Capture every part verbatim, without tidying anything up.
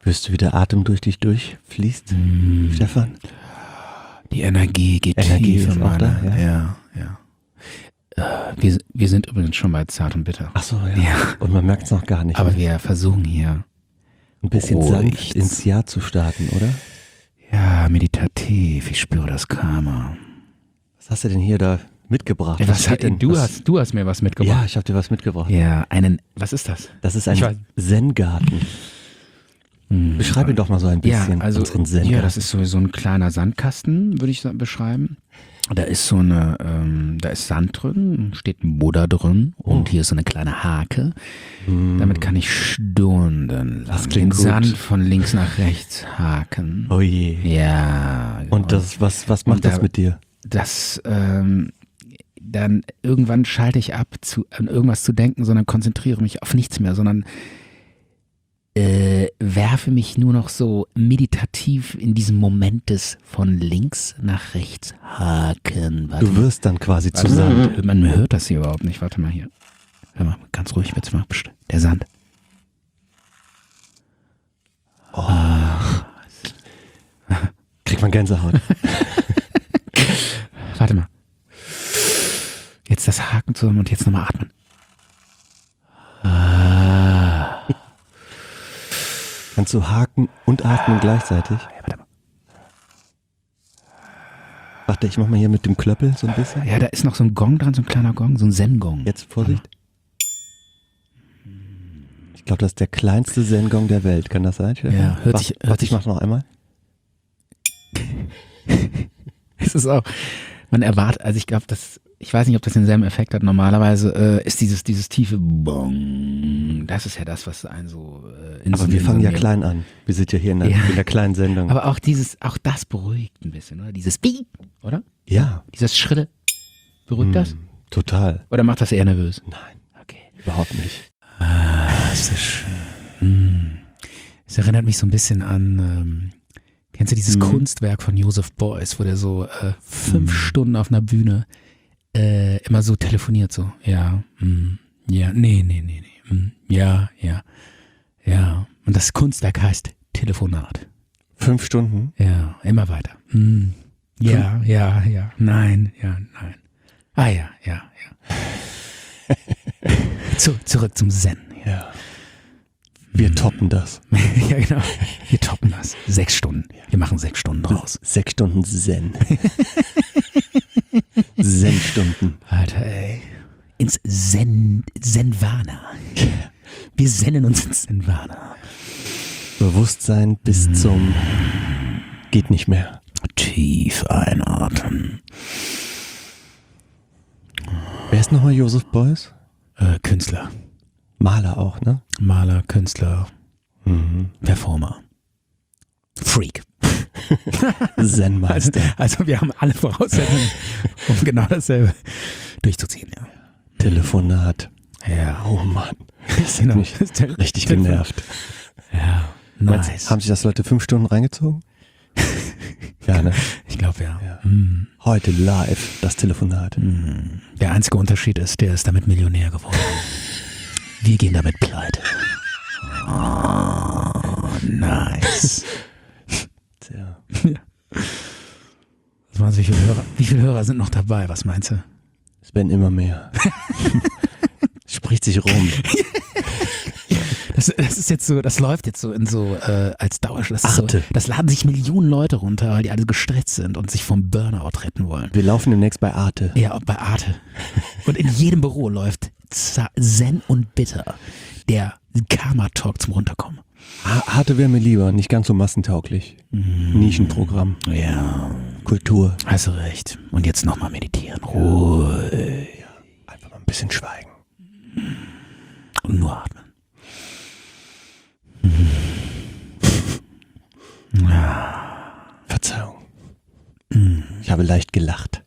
Hörst du, wie der Atem durch dich durchfließt, mm. Stefan? Die Energie geht Energie tief ist in auch meine, da, ja, ja. ja. Äh, wir, wir sind übrigens schon bei Zart und Bitter. Ach so, ja. ja. Und man merkt es noch gar nicht. Aber ne? wir versuchen hier ein bisschen ruhig sanft ins Jahr zu starten, oder? Ja, meditativ. Ich spüre das Karma. Was hast du denn hier da mitgebracht? Ja, was steht hat denn, du, was? hast, du hast mir was mitgebracht. Ja, ich habe dir was mitgebracht. Ja, einen, was ist das? Das ist Ich weiß- ein Zen-Garten. Hm. Beschreib ihn doch mal so ein bisschen, ja, also, unseren Zen-Garten. ja, das ist so, so ein kleiner Sandkasten, würde ich sa- beschreiben. Da ist so eine, ähm, da ist Sand drin, steht ein Buddha drin und hier ist so eine kleine Hake. Damit kann ich stundenlang Das den klingt gut. Sand von links nach rechts haken. Oh je. Ja. Und das, was, was macht Und da- das mit dir? das, ähm, dann irgendwann schalte ich ab, zu, an irgendwas zu denken, sondern konzentriere mich auf nichts mehr, sondern äh, werfe mich nur noch so meditativ in diesem Moment des von links nach rechts haken. Warte Du mal. wirst dann quasi zu Warte Sand. mal, man hört das hier überhaupt nicht. Warte mal hier. Hör mal, ganz ruhig wird's mal. Psst, der Sand. Kriegt man Gänsehaut. Warte mal. Jetzt das Haken zusammen und jetzt nochmal atmen. Kannst du haken und atmen gleichzeitig? Ja, warte mal. Warte, ich mach mal hier mit dem Klöppel so ein bisschen. Ja, da ist noch so ein Gong dran, so ein kleiner Gong, so ein Zen-Gong. Jetzt Vorsicht. Ich glaube, das ist der kleinste Zen-Gong der Welt. Kann das sein? Ja, hört Warte, sich- hört warte, ich sich- mach noch einmal. Es ist auch, man erwartet, also ich glaube, das, ich weiß nicht, ob das denselben Effekt hat. Normalerweise äh, ist dieses, dieses tiefe Bong, das ist ja das, was einen so äh, in Aber wir fangen ja so- klein an. Wir sind ja hier in der, Ja. in der kleinen Sendung. Aber auch dieses, auch das beruhigt ein bisschen, oder? Dieses Bing, oder? ja, Dieses Schrille. Beruhigt das? Hm, total. Oder macht das eher nervös? Nein, Okay. überhaupt nicht. Ah, ist das schön. Hm. Es erinnert mich so ein bisschen an, ähm, kennst du dieses Mhm. Kunstwerk von Joseph Beuys, wo der so äh, fünf Stunden auf einer Bühne äh, immer so telefoniert, so, ja, hm, ja, nee, nee, nee, nee, hm, ja, ja, ja. Und das Kunstwerk heißt Telefonat. Fünf Stunden? Ja, immer weiter. Hm, ja, ja, ja, nein, ja, nein. Ah ja, ja, ja. Zu, zurück zum Zen. Ja. Ja. Wir toppen das. Ja, genau. Wir toppen das. Sechs Stunden. Wir machen sechs Stunden draus. Sechs Stunden Zen. Zen-Stunden. Alter, ey. Ins Zen, Zenvana. Wir sennen uns ins Zenvana. Bewusstsein bis zum geht nicht mehr. Tief einatmen. Wer ist nochmal Joseph Beuys? Äh, Künstler. Maler auch, ne? Maler, Künstler, Mhm. Performer. Freak. Zen-Meister. Also wir haben alle Voraussetzungen, um genau dasselbe durchzuziehen. Ja. Telefonat. Ja. Oh Mann. Das hat Genau. mich richtig genervt. Ja. Meinst du, Nice. haben sich das Leute fünf Stunden reingezogen? Ja, ne? Ich glaube ja. Ja. Hm. Heute live das Telefonat. Hm. Der einzige Unterschied ist, der ist damit Millionär geworden. Wir gehen damit pleite. Oh, nice. Tja. Was meinst du, wie viele Hörer, wie viele Hörer sind noch dabei? Was meinst du? Es werden immer mehr. Spricht sich rum. Das, das ist jetzt so, das läuft jetzt so in so äh, als Dauerschleife. Das, ist so, Arte. das laden sich Millionen Leute runter, weil die alle gestresst sind und sich vom Burnout retten wollen. Wir laufen demnächst bei Arte. Ja, bei Arte. Und in jedem Büro läuft Z- Zen und Bitter, der Karma-Talk zum Runterkommen. A- Arte wäre mir lieber, nicht ganz so massentauglich. Nischenprogramm. Ja, Kultur. hast du recht. Und jetzt nochmal meditieren. Ruhe. Einfach mal ein bisschen schweigen. Und nur atmen. Verzeihung. Ich habe leicht gelacht.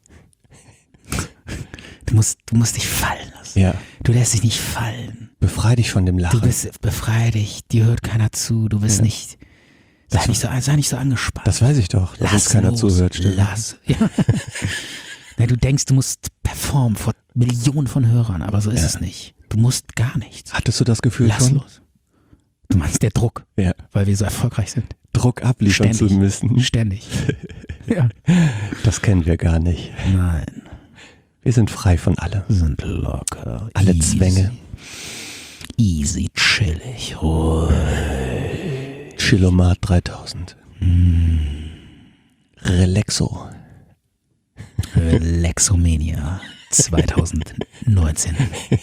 Du musst, du musst dich fallen lassen. Ja. Du lässt dich nicht fallen. Befrei dich von dem Du Lachen. bist, befrei dich, dir hört keiner zu, du bist Ja. nicht, sei nicht so, sei nicht so angespannt. Das weiß ich doch, dass uns keiner los, zuhört. Stimmt. Lass. Ja. Na, du denkst, du musst performen vor Millionen von Hörern, aber so ist Ja. es nicht. Du musst gar nichts. Hattest du das Gefühl Lass schon? los. Du meinst der Druck, Ja. weil wir so erfolgreich sind. Druck abliefern Ständig. zu müssen. Ständig. Ja. Das kennen wir gar nicht. Nein. Wir sind frei von allem. Sind locker. Alle easy. Zwänge. Easy, chillig, ruhig. Chillomat dreitausend. Mm. Relaxo. Relaxomania zwanzig neunzehn.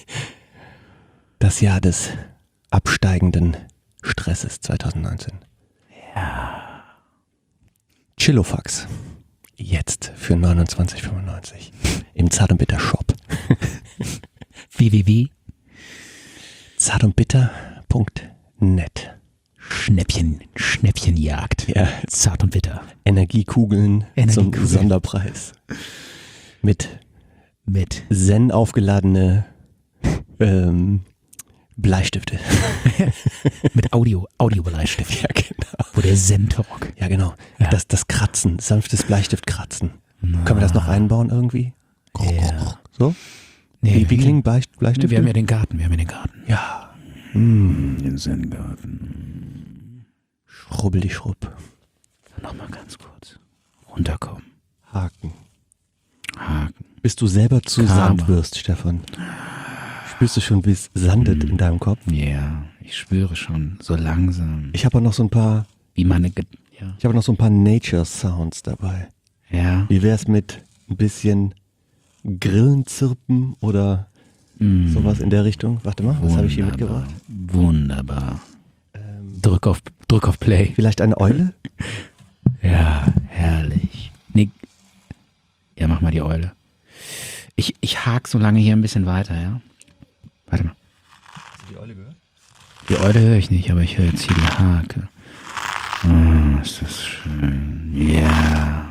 Das Jahr des absteigenden Stresses zwanzig neunzehn. Ja. Chillofax. Jetzt für neunundzwanzig fünfundneunzig. Im Zart und Bitter Shop. w w w. zart und bitter punkt net. Schnäppchen, Schnäppchenjagd. Ja. Zart und bitter. Energiekugeln, Energiekugeln. zum Sonderpreis. Mit Mit Zen aufgeladene ähm, Bleistifte. mit Audio, Audiobleistift. Ja, genau. Wo der Zen-Talk. Ja, genau. Ja. Das, das Kratzen, sanftes Bleistiftkratzen. Können wir das noch einbauen irgendwie? Ja. So? Nee, Wie, wie klingen Bleist- Bleistifte? Wir haben ja den Garten, wir haben ja den Garten. Ja. Den Zen-Garten. Schrubbel die Schrubb. Nochmal ganz kurz. Runterkommen. Haken. Haken. Bis du selber zu Karma. Sand wirst, Stefan. Spürst du schon, wie es sandet in deinem Kopf? Ja, ich schwöre schon, so langsam. Ich habe auch noch so ein paar, Wie meine, Ge ja. ich habe noch so ein paar Nature Sounds dabei. Ja. Wie wär's mit ein bisschen Grillenzirpen oder Mm. sowas in der Richtung? Warte mal, was habe ich hier Wunderbar. mitgebracht? Wunderbar. Ähm, Drück auf, drück auf Play. vielleicht eine Eule? Ja, herrlich. Nee. Ja, mach mal die Eule. Ich, ich hake so lange hier ein bisschen weiter, ja? Warte mal. Hast du die Eule gehört? Die Eule höre ich nicht, aber ich höre jetzt hier die Hake. Oh, ist das schön. Ja.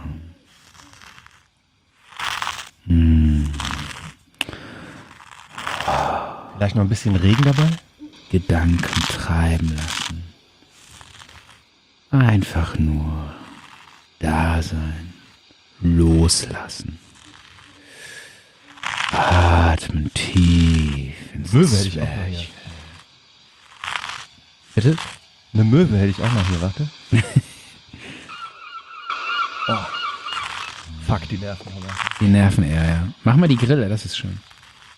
Hm. Vielleicht noch ein bisschen Regen dabei? Gedanken treiben lassen. Einfach nur da sein. Loslassen. Atmen tief ins Möwe hätte ich auch noch hier. Zwerchfell. Bitte? Eine Möwe hätte ich auch noch hier, warte. Oh. Fuck, die Nerven. Aber. Die Nerven eher, ja. Mach mal die Grille, das ist schön.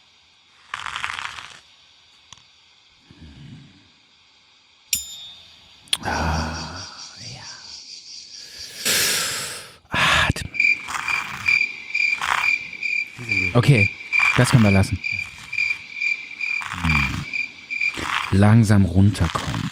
Ah, ja. Atmen. Okay, das können wir lassen. Hm. Langsam runterkommen.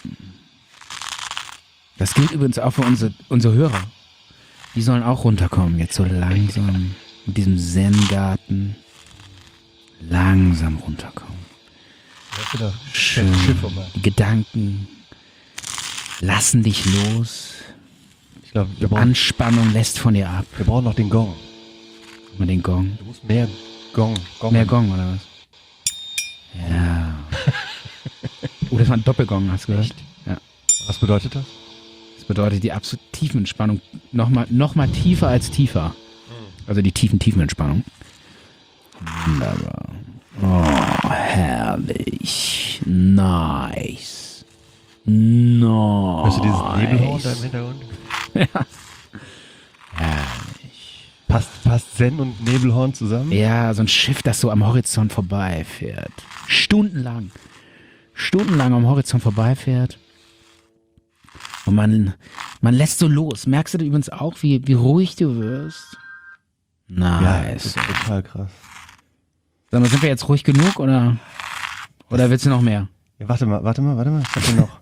Das gilt übrigens auch für unsere, unsere Hörer. Die sollen auch runterkommen, jetzt so langsam mit diesem Zen-Garten. Langsam runterkommen. Schön. Die Gedanken lassen dich los. Ich glaube, wir, brauchen- Anspannung lässt von dir ab. wir brauchen noch den Gong. Mal den Gong. Du musst mehr Gong. Gong. Mehr Gong, oder was? Ja. Oh, das war ein Doppelgong, hast du gehört? Ja. Was bedeutet das? Das bedeutet die absolut tiefen Entspannung nochmal noch mal tiefer als tiefer. Also die tiefen, tiefen Entspannung. Wunderbar. Oh, herrlich. Nice. Nice. Hörst du dieses Nebelhorn da im Hintergrund? Ja. Herrlich. Passt, passt Zen und Nebelhorn zusammen? Ja, so ein Schiff, das so am Horizont vorbeifährt. Stundenlang. Stundenlang am Horizont vorbeifährt. Und man, man lässt so los. Merkst du übrigens auch, wie, wie ruhig du wirst? Ja, das Nice. ist total krass. Sag mal, sind wir jetzt ruhig genug oder, oder willst du noch mehr? Ja, warte mal, warte mal, warte mal. Ich hab hier noch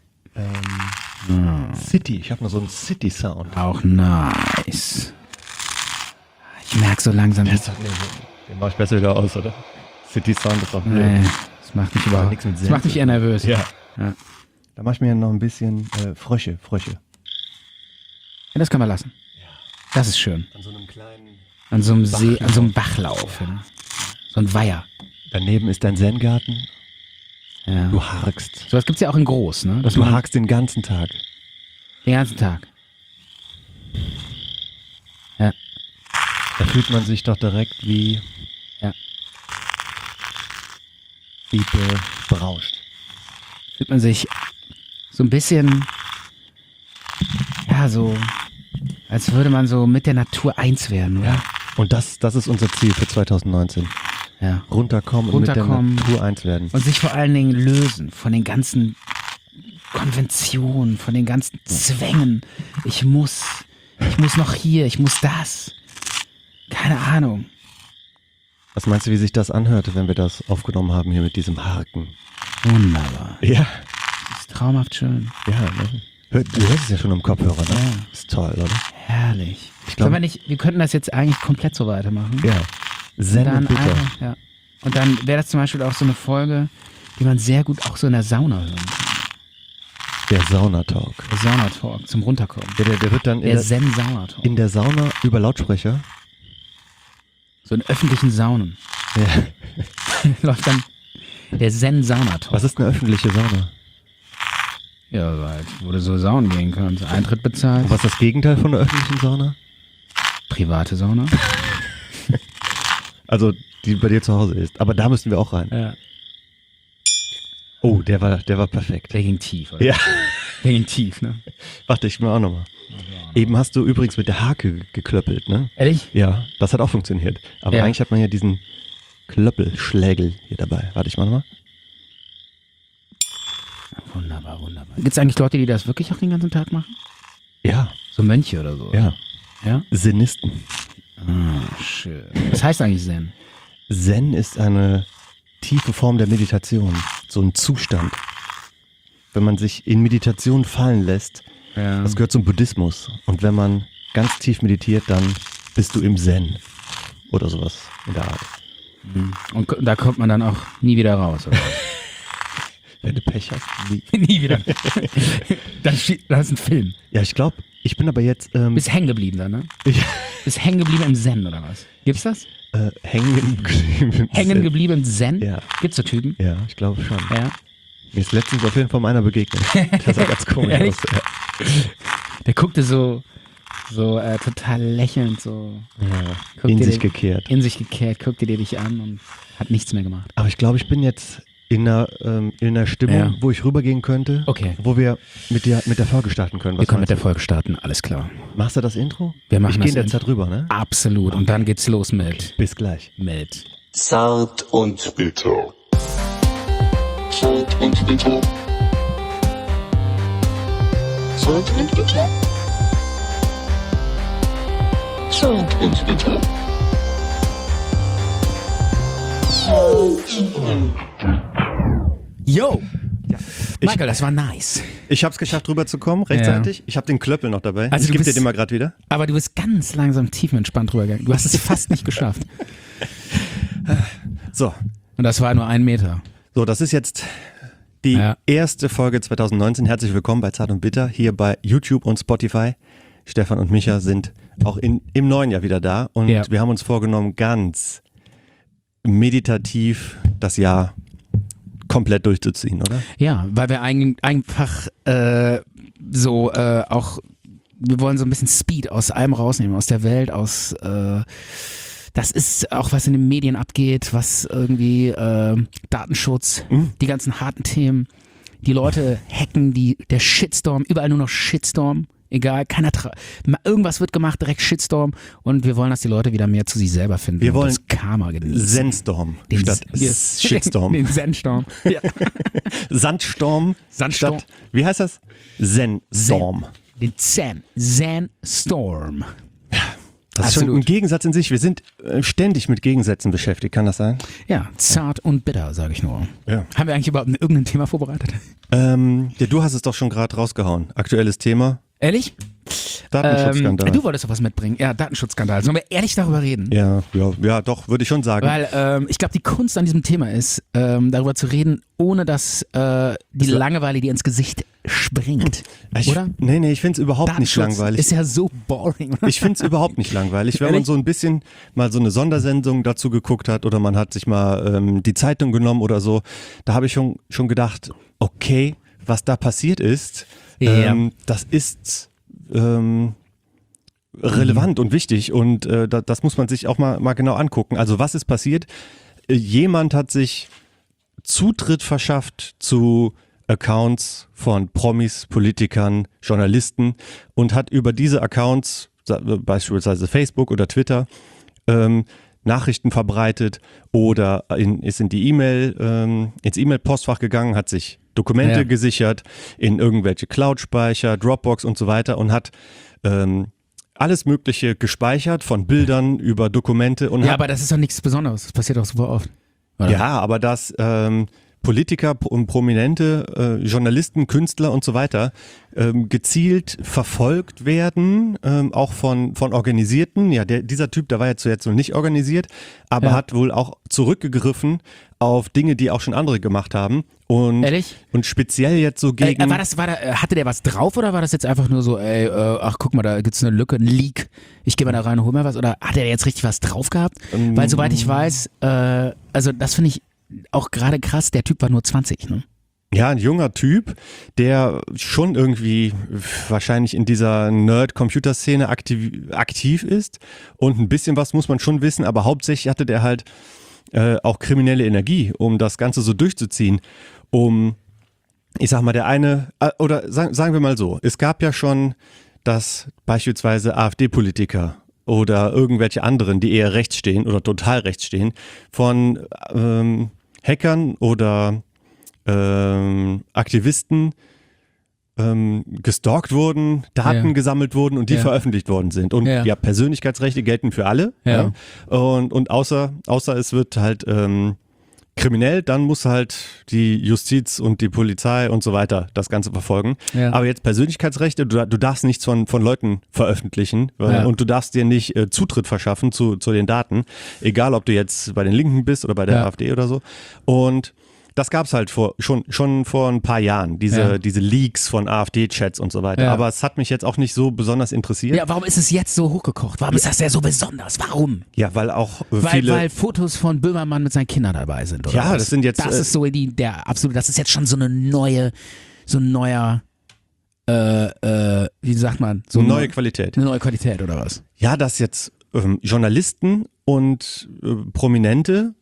ähm, City. Ich habe noch so einen City-Sound. Auch nice. Ich merke so langsam, wie, Das ist doch, nee, den mach ich besser wieder aus, oder? City-Sound ist doch blöd. nee, das macht mich überhaupt, nichts mit das macht mich eher nervös. Ja. Ja. Da mach ich mir noch ein bisschen äh, Frösche, Frösche. Ja, das können wir lassen. Das ist schön. An so einem kleinen... An so einem See, an so einem Bachlauf. Ja. So ein Weiher. Daneben ist dein Zen-Garten. Ja. Du harkst. So was gibt's ja auch in groß, ne? Dass Du man harkst den ganzen Tag. den ganzen Tag. Ja. Da fühlt man sich doch direkt wie... Ja. Wie berauscht. Fühlt man sich so ein bisschen, ja, so, als würde man so mit der Natur eins werden, oder? Ja. Und das, das ist unser Ziel für zwanzig neunzehn. Ja. Runterkommen, Runterkommen und mit der Natur eins werden. Und sich vor allen Dingen lösen von den ganzen Konventionen, von den ganzen Zwängen. Ich muss, ich muss noch hier, ich muss das. Keine Ahnung. Was meinst du, wie sich das anhörte, wenn wir das aufgenommen haben hier mit diesem Haken? Wunderbar. Ja. Das ist traumhaft schön. Ja, ne? Hör, du hörst es ja schon im Kopfhörer, ne? Ja. Ist toll, oder? Herrlich. Ich glaub- Sollen wir nicht, wir könnten das jetzt eigentlich komplett so weitermachen. Ja. Zen dann und bitter. einfach, ja. Und dann wäre das zum Beispiel auch so eine Folge, die man sehr gut auch so in der Sauna hören kann. Der Saunatalk. Der Saunatalk zum Runterkommen. Der, der, der wird dann in Der der, Zen-Saunatalk. in der Sauna über Lautsprecher. So in öffentlichen Saunen. Ja. Läuft dann der Zen-Saunatalk. Was ist eine öffentliche Sauna? Ja, halt, wo du so Saunen gehen kannst. Eintritt bezahlt. Und was ist das Gegenteil von einer öffentlichen Sauna? Private Sauna. Also, die bei dir zu Hause ist. Aber da müssen wir auch rein. Ja. Oh, der war, der war perfekt. Der ging tief, oder? Ja. Der ging tief, ne? Warte, ich mal auch nochmal. Eben hast du übrigens mit der Hake geklöppelt, ne? Ehrlich? Ja, das hat auch funktioniert. Aber Ja. eigentlich hat man ja diesen Klöppelschlägel hier dabei. Warte, ich mal nochmal. Wunderbar, wunderbar. Gibt es eigentlich Leute, die das wirklich auch den ganzen Tag machen? Ja, So Mönche oder so? ja. Ja? Zenisten. Ah, schön. Was heißt eigentlich Zen? Zen ist eine tiefe Form der Meditation. So ein Zustand. Wenn man sich in Meditation fallen lässt, Ja. das gehört zum Buddhismus. Und wenn man ganz tief meditiert, dann bist du im Zen. Oder sowas in der Art. Und ko- da kommt man dann auch nie wieder raus, oder? Wenn du Pech hast. Wie? nie wieder. das, steht- das ist ein Film. Ja, ich glaube, ich bin aber jetzt ähm, Bist hängen geblieben dann, ne? ich, Bist hängen geblieben im Zen, oder was? Gibt's das? äh, hängen geblieben. im Hängen Zen. geblieben im Zen? Ja. Gibt's so Typen? Ja, ich glaube schon. Ja. Mir ist letztens auf jeden Fall meiner begegnet. Das sah ganz komisch Ehrlich? aus. Ja. Der guckte so, so äh, total lächelnd, so Ja, Guck in dir sich den- gekehrt. in sich gekehrt, guckte dir dich an und hat nichts mehr gemacht. Aber ich glaube, ich bin jetzt in einer, ähm, in einer Stimmung, Ja. wo ich rübergehen könnte, Okay. wo wir mit der, mit der Folge starten können. Was Wir können mit der meinst Folge starten, alles klar. du? Machst du das Intro? Wir machen ich gehe in das der Intro. Zeit rüber, ne? Absolut. Und dann geht's los mit, Bis gleich. mit. Zart und bitter. Zart und bitter. Zart und bitter. Zart und bitter. Yo! Michael, das war nice. Ich habe es geschafft, rüberzukommen, rechtzeitig. Ich habe den Klöppel noch dabei. Also ich du gebe dir bist- den mal gerade wieder. Aber du bist ganz langsam tiefenentspannt rübergegangen. Du hast es fast nicht geschafft. So, Und das war nur ein Meter. so, das ist jetzt die Ja. erste Folge zwanzig neunzehn. Herzlich willkommen bei Zart und Bitter, hier bei YouTube und Spotify. Stefan und Micha sind auch in, im neuen Jahr wieder da und Ja. wir haben uns vorgenommen, ganz meditativ das Jahr komplett durchzuziehen, oder? Ja, weil wir ein, einfach äh, so äh, auch, wir wollen so ein bisschen Speed aus allem rausnehmen, aus der Welt, aus, äh, das ist auch, was in den Medien abgeht, was irgendwie äh, Datenschutz, Mhm. die ganzen harten Themen, die Leute hacken, die, der Shitstorm, überall nur noch Shitstorm. Egal, keiner tra- ma- irgendwas wird gemacht, direkt Shitstorm und wir wollen, dass die Leute wieder mehr zu sich selber finden Wir und wollen das Karma genießen. Zendstorm Den statt S- Shitstorm. Den Zen-Storm. Ja. Sandstorm, Sandstorm. statt, wie heißt das? Zen-Storm. Den Zen. Zen-Storm. Das ist schon Absolut. ein Gegensatz in sich. Wir sind äh, ständig mit Gegensätzen beschäftigt, kann das sein? Ja, zart und bitter, sage ich nur. Ja. Haben wir eigentlich überhaupt irgendein Thema vorbereitet? Ähm, ja, du hast es doch schon gerade rausgehauen. Aktuelles Thema, Ehrlich? Datenschutzskandal. Ähm, du wolltest doch was mitbringen. Ja, Datenschutzskandal. Sollen wir ehrlich darüber reden? ja, ja, ja, doch, würde ich schon sagen. Weil ähm, ich glaube, die Kunst an diesem Thema ist, ähm, darüber zu reden, ohne dass äh, die la- Langeweile dir ins Gesicht springt. ich, oder? Nee, nee, ich finde es überhaupt nicht Datenschutz langweilig. ist ja so boring. Oder? Ich finde es überhaupt nicht langweilig, wenn man Ehrlich? so ein bisschen mal so eine Sondersendung dazu geguckt hat oder man hat sich mal ähm, die Zeitung genommen oder so. Da habe ich schon, schon gedacht, okay, was da passiert ist, Ja. ähm, das ist ähm, relevant und wichtig und äh, da, das muss man sich auch mal, mal genau angucken. Also was ist passiert? Äh, Jemand hat sich Zutritt verschafft zu Accounts von Promis, Politikern, Journalisten und hat über diese Accounts, beispielsweise Facebook oder Twitter, ähm, Nachrichten verbreitet oder in, ist in die E-Mail, ähm, ins E-Mail-Postfach gegangen, hat sich Dokumente Ja. gesichert in irgendwelche Cloud-Speicher, Dropbox und so weiter und hat ähm, alles Mögliche gespeichert, von Bildern über Dokumente und Ja, hat, aber das ist doch nichts Besonderes. Das passiert auch super oft. Oder? ja, aber dass ähm, Politiker und Prominente, äh, Journalisten, Künstler und so weiter ähm, gezielt verfolgt werden, ähm, auch von von Organisierten. Ja, der, dieser Typ, der war jetzt jetzt noch nicht organisiert, aber Ja. hat wohl auch zurückgegriffen auf Dinge, die auch schon andere gemacht haben und Ehrlich? und speziell jetzt so Äh, gegen. war das, war da, äh, hatte der was drauf oder war das jetzt einfach nur so, ey, äh, ach guck mal, da gibt's eine Lücke, ein Leak, ich gehe mal da rein und hol mir was? Oder hat er jetzt richtig was drauf gehabt? Ähm, Weil soweit ich weiß, äh, also das finde ich auch gerade krass, der Typ war nur zwanzig, ne? Ja, ein junger Typ, der schon irgendwie wahrscheinlich in dieser Nerd-Computer-Szene aktiv, aktiv ist und ein bisschen was muss man schon wissen, aber hauptsächlich hatte der halt äh, auch kriminelle Energie, um das Ganze so durchzuziehen, um, ich sag mal, der eine, äh, oder sagen, sagen wir mal so, es gab ja schon, dass beispielsweise AfD-Politiker oder irgendwelche anderen, die eher rechts stehen oder total rechts stehen, von ähm, Hackern oder ähm, Aktivisten ähm, gestalkt wurden, Daten Ja. gesammelt wurden und die Ja. veröffentlicht worden sind. Und Ja. ja, Persönlichkeitsrechte gelten für alle. Ja. Ja. Und, und außer, außer es wird halt ähm, kriminell, dann muss halt die Justiz und die Polizei und so weiter das Ganze verfolgen. Ja. Aber jetzt Persönlichkeitsrechte, du, du darfst nichts von, von Leuten veröffentlichen äh, Ja. und du darfst dir nicht äh, Zutritt verschaffen zu, zu den Daten, egal ob du jetzt bei den Linken bist oder bei der Ja. AfD oder so. Und das gab's halt vor, schon, schon vor ein paar Jahren, diese, Ja. diese Leaks von AfD-Chats und so weiter. Ja. Aber es hat mich jetzt auch nicht so besonders interessiert. Ja, warum ist es jetzt so hochgekocht? Warum ist das ja so besonders? Warum? Ja, weil auch äh, Weil, viele... weil Fotos von Böhmermann mit seinen Kindern dabei sind, oder Ja, was? das sind jetzt, Das äh, ist so die, der absolute, das ist jetzt schon so eine neue, so ein neuer, äh, äh, wie sagt man? So eine neue eine- Qualität. Eine neue Qualität, oder was? Ja, dass jetzt ähm, Journalisten und äh, Prominente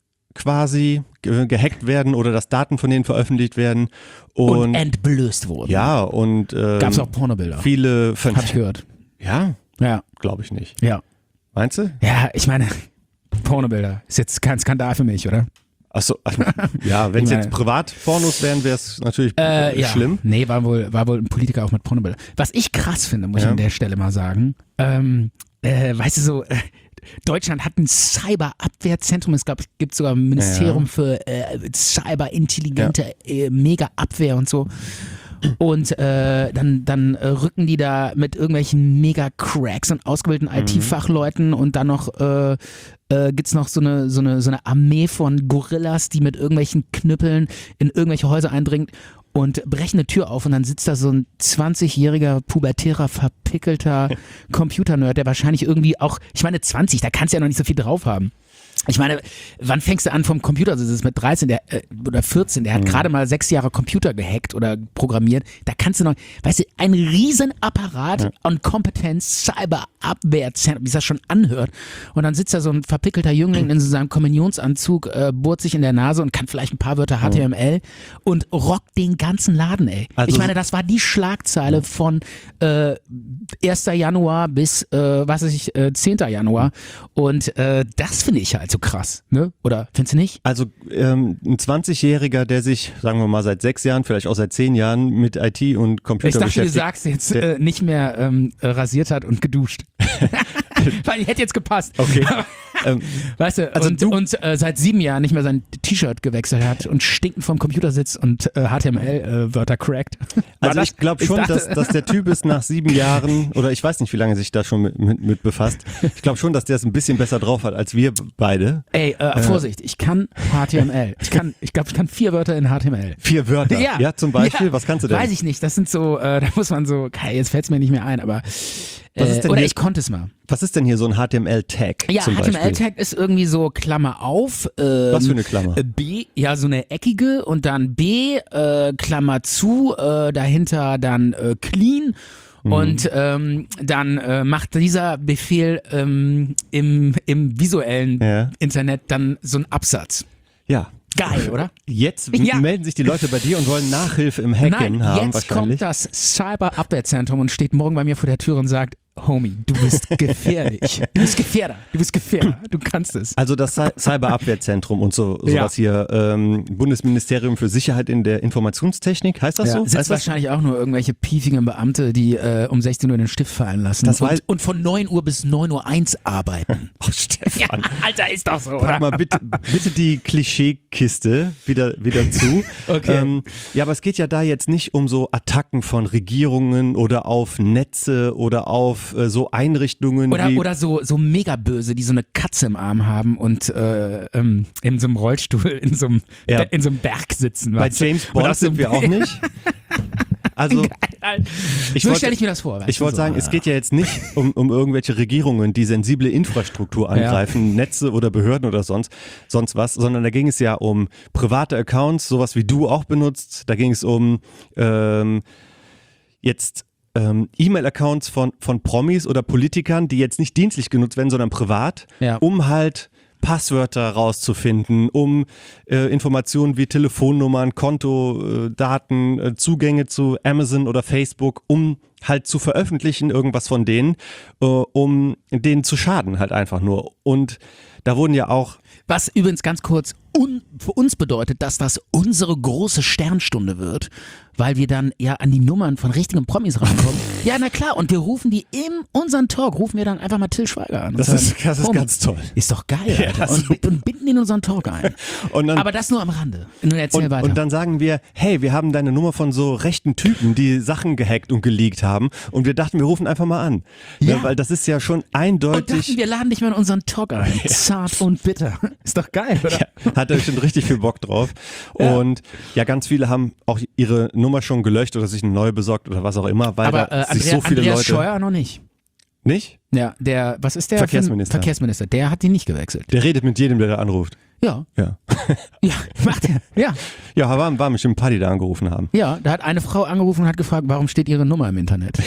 quasi ge gehackt werden oder dass Daten von denen veröffentlicht werden. Und, Und, entblößt wurden. ja, und ähm, Gab's auch Pornobilder. viele von Hab ich gehört. Ja, Ja, glaube ich nicht. ja. Meinst du? Ja, ich meine, Pornobilder ist jetzt kein Skandal für mich, oder? Achso, ja, wenn es Ich meine- jetzt Privatpornos wären, wäre es natürlich Äh, äh, ja. schlimm. Nee, war wohl, war wohl ein Politiker auch mit Pornobildern. Was ich krass finde, muss ich Ja. an der Stelle mal sagen, ähm, äh, weißt du so, äh, Deutschland hat ein Cyberabwehrzentrum, es gab, gibt sogar ein Ministerium Ja. für äh, cyberintelligente äh, Mega-Abwehr und so. Und äh, dann, dann äh, rücken die da mit irgendwelchen Mega-Cracks und ausgebildeten Mhm. I T-Fachleuten und dann noch äh, äh, gibt's noch so eine, so, eine, so eine Armee von Gorillas, die mit irgendwelchen Knüppeln in irgendwelche Häuser eindringt und brechen eine Tür auf und dann sitzt da so ein zwanzigjähriger, pubertärer, verpickelter Computernerd, der wahrscheinlich irgendwie auch, ich meine zwanzig, da kannst du ja noch nicht so viel drauf haben. Ich meine, wann fängst du an vom Computer? Also das ist mit dreizehn der, äh, oder vierzehn, der hat gerade mal sechs Jahre Computer gehackt oder programmiert. Da kannst du noch, weißt du, ein Riesenapparat an Kompetenz, Cyberabwehrzentrum, wie es das schon anhört. Und dann sitzt da so ein verpickelter Jüngling in so seinem Kommunionsanzug, äh, bohrt sich in der Nase und kann vielleicht ein paar Wörter H T M L und rockt den ganzen Laden, ey. Also ich meine, das war die Schlagzeile von äh, erster Januar bis, äh, was weiß ich, äh, zehnter Januar. Und äh, das finde ich halt so krass, ne? Oder findest du nicht? Also ähm, ein zwanzigjähriger, der sich, sagen wir mal, seit sechs Jahren, vielleicht auch seit zehn Jahren mit I T und Computer Ich dachte, du beschäftigt. sagst jetzt äh, nicht mehr ähm, äh, rasiert hat und geduscht. Weil hätte jetzt gepasst. Okay. ähm, Weißt du, Also und, du- und äh, seit sieben Jahren nicht mehr sein T-Shirt gewechselt hat und stinkend vorm Computer sitzt und äh, H T M L-Wörter crackt. War Also das- ich glaube schon, dachte- dass, dass der Typ ist nach sieben Jahren, oder ich weiß nicht, wie lange sich da schon mit, mit, mit befasst. Ich glaube schon, dass der es ein bisschen besser drauf hat als wir beide. Ey, äh, Vorsicht, ich kann H T M L. Ich kann, ich glaube, ich kann vier Wörter in H T M L. Vier Wörter. Ja, zum Beispiel. Ja. Was kannst du denn? Weiß ich nicht. Das sind so, äh, da muss man so, okay, jetzt fällt es mir nicht mehr ein, aber äh, Was ist denn oder hier- ich konnte es mal. Was ist denn hier so ein H T M L-Tag? Ja, zum H T M Beispiel? L-Tag ist irgendwie so Klammer auf. Ähm, Was für eine Klammer? äh, B, ja, so eine eckige und dann B, äh, Klammer zu, äh, dahinter dann äh, clean. Mhm. Und ähm, dann äh, macht dieser Befehl ähm, im, im visuellen Ja. Internet dann so einen Absatz. Ja. Geil, oder? Jetzt Ja. m- melden sich die Leute bei dir und wollen Nachhilfe im Hacken Nein, haben jetzt wahrscheinlich. kommt das Cyberabwehrzentrum und steht morgen bei mir vor der Tür und sagt, Homie, du bist gefährlich. Du bist Gefährder. Du bist Gefährder. Du kannst es. Also das Cy- Cyberabwehrzentrum und so sowas hier, ähm, Bundesministerium für Sicherheit in der Informationstechnik, heißt das Ja, so? sitzt Heißt das? wahrscheinlich auch nur irgendwelche piefigen Beamte, die äh, um sechzehn Uhr den Stift fallen lassen Das weiß- und, und von neun Uhr bis neun Uhr eins arbeiten. Oh, Stefan. Alter, ist doch so, Pack mal bitte, bitte die Klischeekiste wieder, wieder zu. Okay. Ähm, ja, aber es geht ja da jetzt nicht um so Attacken von Regierungen oder auf Netze oder auf äh, so Einrichtungen Oder, wie... oder so, so mega böse, die so eine Katze im Arm haben und äh, ähm, in so einem Rollstuhl, in so einem, Ja. in so einem Berg sitzen. bei weißt du? James Und Bond aus so sind wir auch nicht. Also ich so wollte- stelle ich mir das vor. weißt Ich du, wollte so, sagen, ja. es geht ja jetzt nicht um, um irgendwelche Regierungen, die sensible Infrastruktur angreifen, Netze oder Behörden oder sonst, sonst was, sondern da ging es ja um private Accounts, sowas wie du auch benutzt. Da ging es um ähm, jetzt ähm, E-Mail-Accounts von, von Promis oder Politikern, die jetzt nicht dienstlich genutzt werden, sondern privat, Ja. um halt Passwörter rauszufinden, um äh, Informationen wie Telefonnummern, Kontodaten, äh, Zugänge zu Amazon oder Facebook, um halt zu veröffentlichen, irgendwas von denen, äh, um denen zu schaden halt einfach nur. Und da wurden ja auch Was übrigens ganz kurz un, für uns bedeutet, dass das unsere große Sternstunde wird, weil wir dann ja an die Nummern von richtigen Promis rankommen. Ja, na klar, und wir rufen die in unseren Talk, rufen wir dann einfach mal Till Schweiger an. und Das sagen, ist- das ist Homie, ganz toll. Ist doch geil, Alter. Ja, und, und binden ihn in unseren Talk ein. Und dann- Aber das nur am Rande. Nun erzähl Und, weiter. und dann sagen wir, hey, wir haben deine Nummer von so rechten Typen, die Sachen gehackt und geleakt haben. Und wir dachten, wir rufen einfach mal an. Ja. Ne, weil das ist ja schon und eindeutig. dachten, wir laden dich mal in unseren Talk ein. Zart und bitter. Ist doch geil, oder? Ja, hat er bestimmt richtig viel Bock drauf. Ja. Und ja, ganz viele haben auch ihre Nummer schon gelöscht oder sich eine neue besorgt oder was auch immer, weil Aber da äh, sich Andrea, so viele Andreas Leute. Scheuer noch nicht. Nicht? Ja, der, was ist der? für ein- Verkehrsminister. Verkehrsminister. Der hat die nicht gewechselt. Der redet mit jedem, der da anruft. Ja. Ja. Ja, macht er. Ja. Ja, war, war bestimmt ein paar, die da angerufen haben. Ja, da hat eine Frau angerufen und hat gefragt, warum steht ihre Nummer im Internet?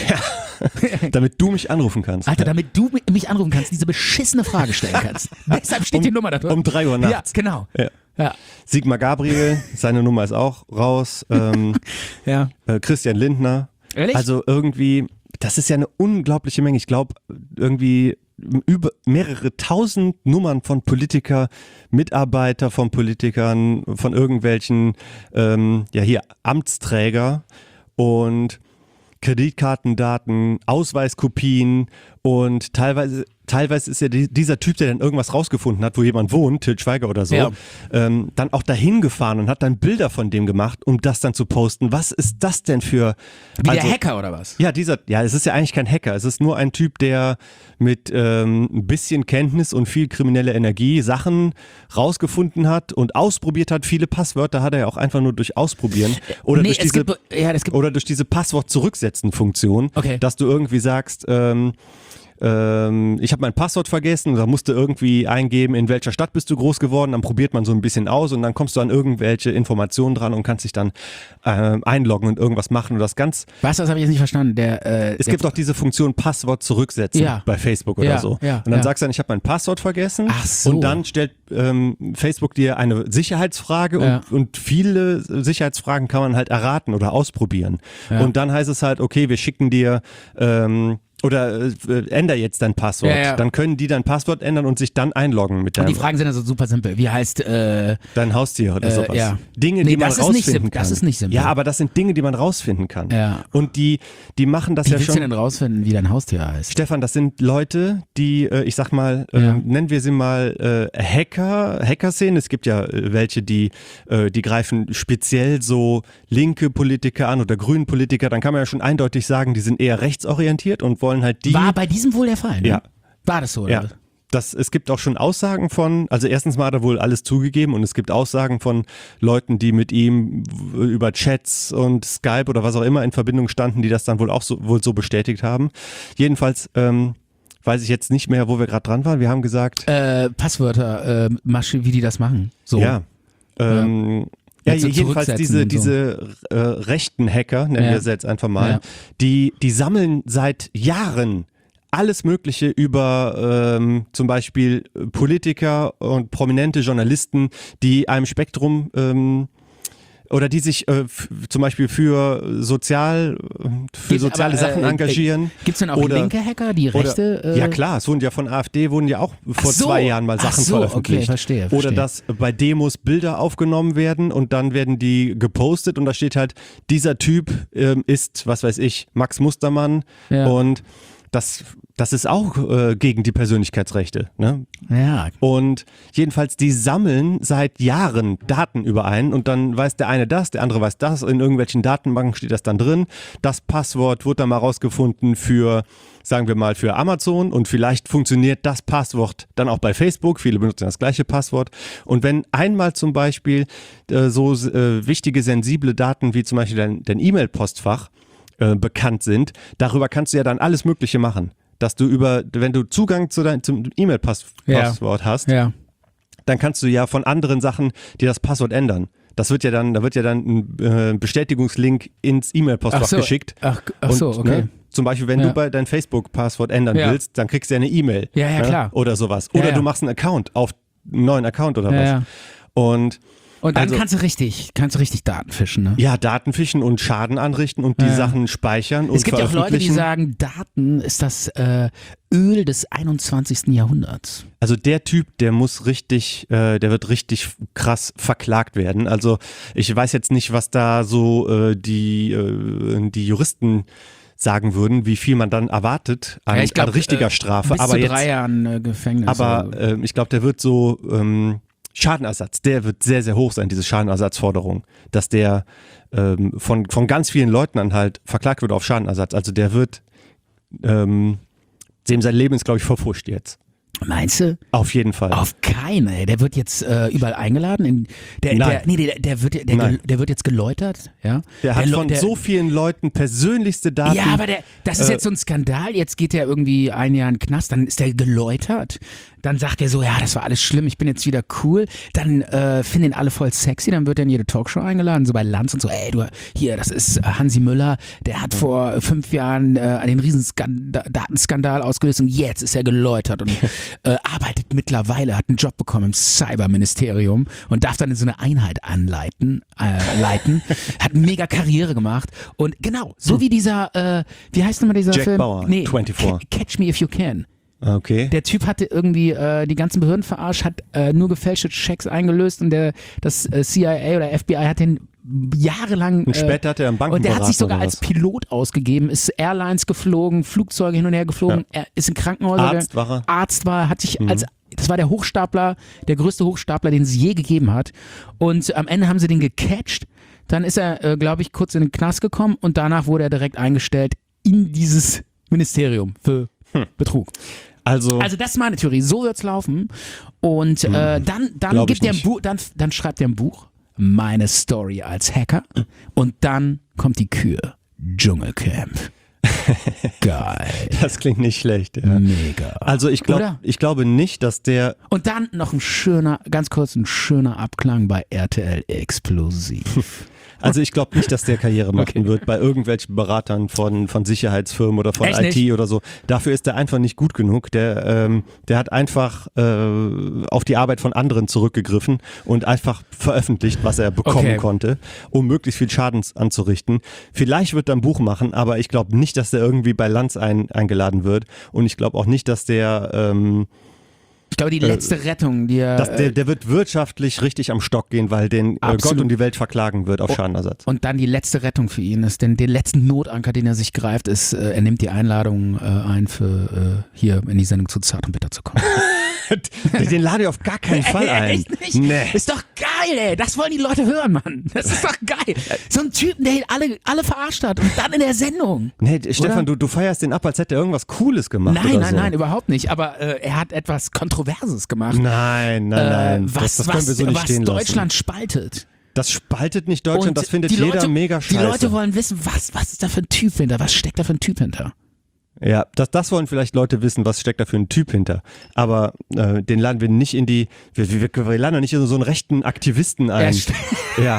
Damit du mich anrufen kannst. Alter, damit du mi- mich anrufen kannst, diese beschissene Frage stellen kannst. Deshalb steht Um- die Nummer da drin. um drei Uhr nachts. Ja, genau. Ja. Ja. Sigmar Gabriel, seine Nummer ist auch raus. Ähm, Ja. äh, Christian Lindner. Ehrlich? Also irgendwie, das ist ja eine unglaubliche Menge. Ich glaube, irgendwie über mehrere tausend Nummern von Politiker, Mitarbeiter von Politikern, von irgendwelchen, ähm, ja hier Amtsträger und Kreditkartendaten, Ausweiskopien und teilweise teilweise ist ja die, dieser Typ, der dann irgendwas rausgefunden hat, wo jemand wohnt, Til Schweiger oder so, Ja. ähm, dann auch dahin gefahren und hat dann Bilder von dem gemacht, um das dann zu posten. Was ist das denn für... Wie also, der Hacker oder was? Ja, dieser, ja, es ist ja eigentlich kein Hacker. Es ist nur ein Typ, der mit ähm, ein bisschen Kenntnis und viel kriminelle Energie Sachen rausgefunden hat und ausprobiert hat. Viele Passwörter hat er ja auch einfach nur durch Ausprobieren oder nee, durch es diese gibt, ja, es gibt, oder durch diese Passwort-Zurücksetzen-Funktion, Okay. dass du irgendwie sagst, ähm, ähm, ich habe mein Passwort vergessen, da musst du irgendwie eingeben, in welcher Stadt bist du groß geworden, dann probiert man so ein bisschen aus und dann kommst du an irgendwelche Informationen dran und kannst dich dann ähm, einloggen und irgendwas machen und das ganz, was, das habe ich jetzt nicht verstanden. Der, äh, es der, gibt auch diese Funktion Passwort zurücksetzen Ja. bei Facebook oder Ja, so. ja, und dann ja. sagst du dann, ich habe mein Passwort vergessen Ach so. und dann stellt ähm, Facebook dir eine Sicherheitsfrage Ja. und, und viele Sicherheitsfragen kann man halt erraten oder ausprobieren. Ja. Und dann heißt es halt, okay, wir schicken dir ähm, oder äh, änder jetzt dein Passwort. Ja, ja. Dann können die dein Passwort ändern und sich dann einloggen mit und die deinem Fragen sind also super simpel. Wie heißt, äh, dein Haustier oder Äh, sowas. ja. Dinge, Nee, die man das ist nicht rausfinden simpel. kann. Das ist nicht simpel. Ja, aber das sind Dinge, die man rausfinden kann. Ja. Und die, die machen das wie ja willst schon. du denn rausfinden, wie dein Haustier heißt? Stefan, das sind Leute, die, äh, ich sag mal, äh, Ja. nennen wir sie mal äh, Hacker, Hacker-Szenen. Es gibt ja äh, welche, die, äh, die greifen speziell so linke Politiker an oder grünen Politiker. Dann kann man ja schon eindeutig sagen, die sind eher rechtsorientiert und wollen halt die. War bei diesem wohl der Fall, ne? Ja. War das so, oder? Ja. Das, es gibt auch schon Aussagen von, also erstens mal hat er wohl alles zugegeben und es gibt Aussagen von Leuten, die mit ihm w- über Chats und Skype oder was auch immer in Verbindung standen, die das dann wohl auch so, wohl so bestätigt haben. Jedenfalls ähm, weiß ich jetzt nicht mehr, wo wir gerade dran waren. Wir haben gesagt, Äh, Passwörter, äh, Masche, wie die das machen. So. ja, ähm, ja, Ja, so jedenfalls zurücksetzen diese, und so. diese äh, rechten Hacker, nennen Ja. wir sie jetzt einfach mal, Ja. die, die sammeln seit Jahren alles Mögliche über ähm, zum Beispiel Politiker und prominente Journalisten, die einem Spektrum ähm, oder die sich äh, f- zum Beispiel für sozial für Gibt- soziale aber, äh, Sachen äh, engagieren. Gibt es denn auch oder, linke Hacker, die rechte? Oder, äh, ja klar, es wurden ja von AfD wurden ja auch vor so. zwei Jahren mal Ach Sachen so, veröffentlicht. okay, verstehe, Oder verstehe. dass bei Demos Bilder aufgenommen werden und dann werden die gepostet und da steht halt, dieser Typ ähm, ist, was weiß ich, Max Mustermann Ja. und das, das ist auch äh, gegen die Persönlichkeitsrechte. Ne? Ja, Und jedenfalls, die sammeln seit Jahren Daten über einen und dann weiß der eine das, der andere weiß das. In irgendwelchen Datenbanken steht das dann drin. Das Passwort wurde dann mal rausgefunden für, sagen wir mal, für Amazon und vielleicht funktioniert das Passwort dann auch bei Facebook. Viele benutzen das gleiche Passwort. Und wenn einmal zum Beispiel äh, so äh, wichtige, sensible Daten wie zum Beispiel dein, dein E-Mail-Postfach äh, bekannt sind, darüber kannst du ja dann alles Mögliche machen. Dass du über, wenn du Zugang zu dein, zum E-Mail-Passwort hast, ja. dann kannst du ja von anderen Sachen dir das Passwort ändern. Das wird ja dann, da wird ja dann ein äh, Bestätigungslink ins E-Mail-Postfach Ach so, geschickt. ach, ach so, Und, okay. Ne, zum Beispiel, wenn Ja. du bei dein Facebook-Passwort ändern Ja. willst, dann kriegst du ja eine E-Mail. Ja, ja, ne? klar. Oder sowas. Ja, Oder ja. du machst einen Account auf einen neuen Account oder Ja, was. ja. Und Und dann Also- kannst du richtig, kannst du richtig Daten fischen, ne? ja, Daten fischen und Schaden anrichten und die Ja. Sachen speichern und Es gibt ja auch Leute, die veröffentlichen. sagen, Daten ist das äh, Öl des einundzwanzigsten Jahrhunderts. Also der Typ, der muss richtig, äh, der wird richtig krass verklagt werden. Also ich weiß jetzt nicht, was da so äh, die, äh, die Juristen sagen würden, wie viel man dann erwartet an, Ja, ich glaub, an richtiger äh, Strafe. Bis aber zu jetzt, drei Jahren äh, Gefängnis. aber oder- äh, ich glaube, der wird so ähm, Schadenersatz, der wird sehr, sehr hoch sein, diese Schadenersatzforderung, dass der ähm, von, von ganz vielen Leuten dann halt verklagt wird auf Schadenersatz. Also der wird, ähm, dem sein Leben ist, glaube ich, verpfuscht jetzt. Meinst du? Auf jeden Fall. Auf keinen, ey. Der wird jetzt äh, überall eingeladen. In, der, Nein. der, nee, der, der, wird, der, Nein. der wird jetzt geläutert. Ja? Der hat Le- von der, so vielen Leuten persönlichste Daten. Ja, aber der, das ist äh, jetzt so ein Skandal. Jetzt geht er irgendwie ein Jahr in den Knast, dann ist der geläutert. Dann sagt er so, ja, das war alles schlimm, ich bin jetzt wieder cool. Dann äh, finden ihn alle voll sexy, dann wird er in jede Talkshow eingeladen, so bei Lanz und so, ey, du, hier, das ist äh, Hansi Müller, der hat vor fünf Jahren äh, einen riesen Skanda- Datenskandal ausgelöst und jetzt ist er geläutert und äh, arbeitet mittlerweile, hat einen Job bekommen im Cyberministerium und darf dann in so eine Einheit anleiten, äh, leiten, hat eine mega Karriere gemacht und genau, so wie dieser, äh, wie heißt nochmal dieser Jack Film? Bauer, nee, vierundzwanzig. Ca- Catch Me If You Can. Okay. Der Typ hatte irgendwie äh, die ganzen Behörden verarscht, hat äh, nur gefälschte Checks eingelöst und der, das äh, C I A oder F B I hat den jahrelang Und später hat er einen und der hat sich Bankenberater sogar oder als was? Pilot ausgegeben, ist Airlines geflogen, Flugzeuge hin und her geflogen, er ist in Krankenhäuser Arzt gegangen, war er. Arzt war, hat sich Mhm. als das war der Hochstapler, der größte Hochstapler, den es je gegeben hat. Und am Ende haben sie den gecatcht. Dann ist er, äh, glaube ich, kurz in den Knast gekommen und danach wurde er direkt eingestellt in dieses Ministerium für Hm. Betrug. Also, Also das ist meine Theorie. So wird's laufen. Und äh, dann, dann Glaub ich gibt er ein nicht. Buch, dann, dann schreibt er ein Buch. Meine Story als Hacker. Und dann kommt die Kür. Dschungelcamp. Geil. das klingt nicht schlecht. Ja. Mega. Also ich, glaub, Oder? ich glaube nicht, dass der, Und dann noch ein schöner, ganz kurz ein schöner Abklang bei R T L Explosiv. also ich glaube nicht, dass der Karriere machen Okay. wird bei irgendwelchen Beratern von, von Sicherheitsfirmen oder von Echt I T nicht? oder so. Dafür ist er einfach nicht gut genug. Der, ähm, der hat einfach äh, auf die Arbeit von anderen zurückgegriffen und einfach veröffentlicht, was er bekommen Okay. konnte, um möglichst viel Schaden anzurichten. Vielleicht wird er ein Buch machen, aber ich glaube nicht, dass der irgendwie bei Lanz ein, eingeladen wird. Und ich glaube auch nicht, dass der ähm, Ich glaube, die letzte Rettung, die er, Das, der, der wird wirtschaftlich richtig am Stock gehen, weil den äh, Gott Absolut. und die Welt verklagen wird auf Schadenersatz. und dann die letzte Rettung für ihn ist, denn den letzten Notanker, den er sich greift, ist, äh, er nimmt die Einladung äh, ein, für äh, hier in die Sendung zu Zart und Bitter zu kommen. Den lade ich auf gar keinen Fall ein. Echt nicht? Nee. Ist doch geil, ey. Das wollen die Leute hören, Mann. Das ist doch geil. So ein Typen, der alle, alle verarscht hat und dann in der Sendung. Nee, Stefan, du, du feierst den ab, als hätte er irgendwas Cooles gemacht. Nein, oder nein, so. nein, überhaupt nicht. Aber äh, er hat etwas Kontroverses gemacht. Nein, nein, nein. Äh, was das, das können was, wir so nicht was stehen Deutschland lassen. spaltet. Das spaltet nicht Deutschland, Und das findet die jeder Leute, mega scheiße. Die Leute wollen wissen, was, was ist da für ein Typ hinter? Was steckt da für ein Typ hinter? Ja, das, das wollen vielleicht Leute wissen, was steckt da für ein Typ hinter. Aber äh, den laden wir nicht in die, wir, wir, wir laden nicht in so einen rechten Aktivisten ein. st- Ja,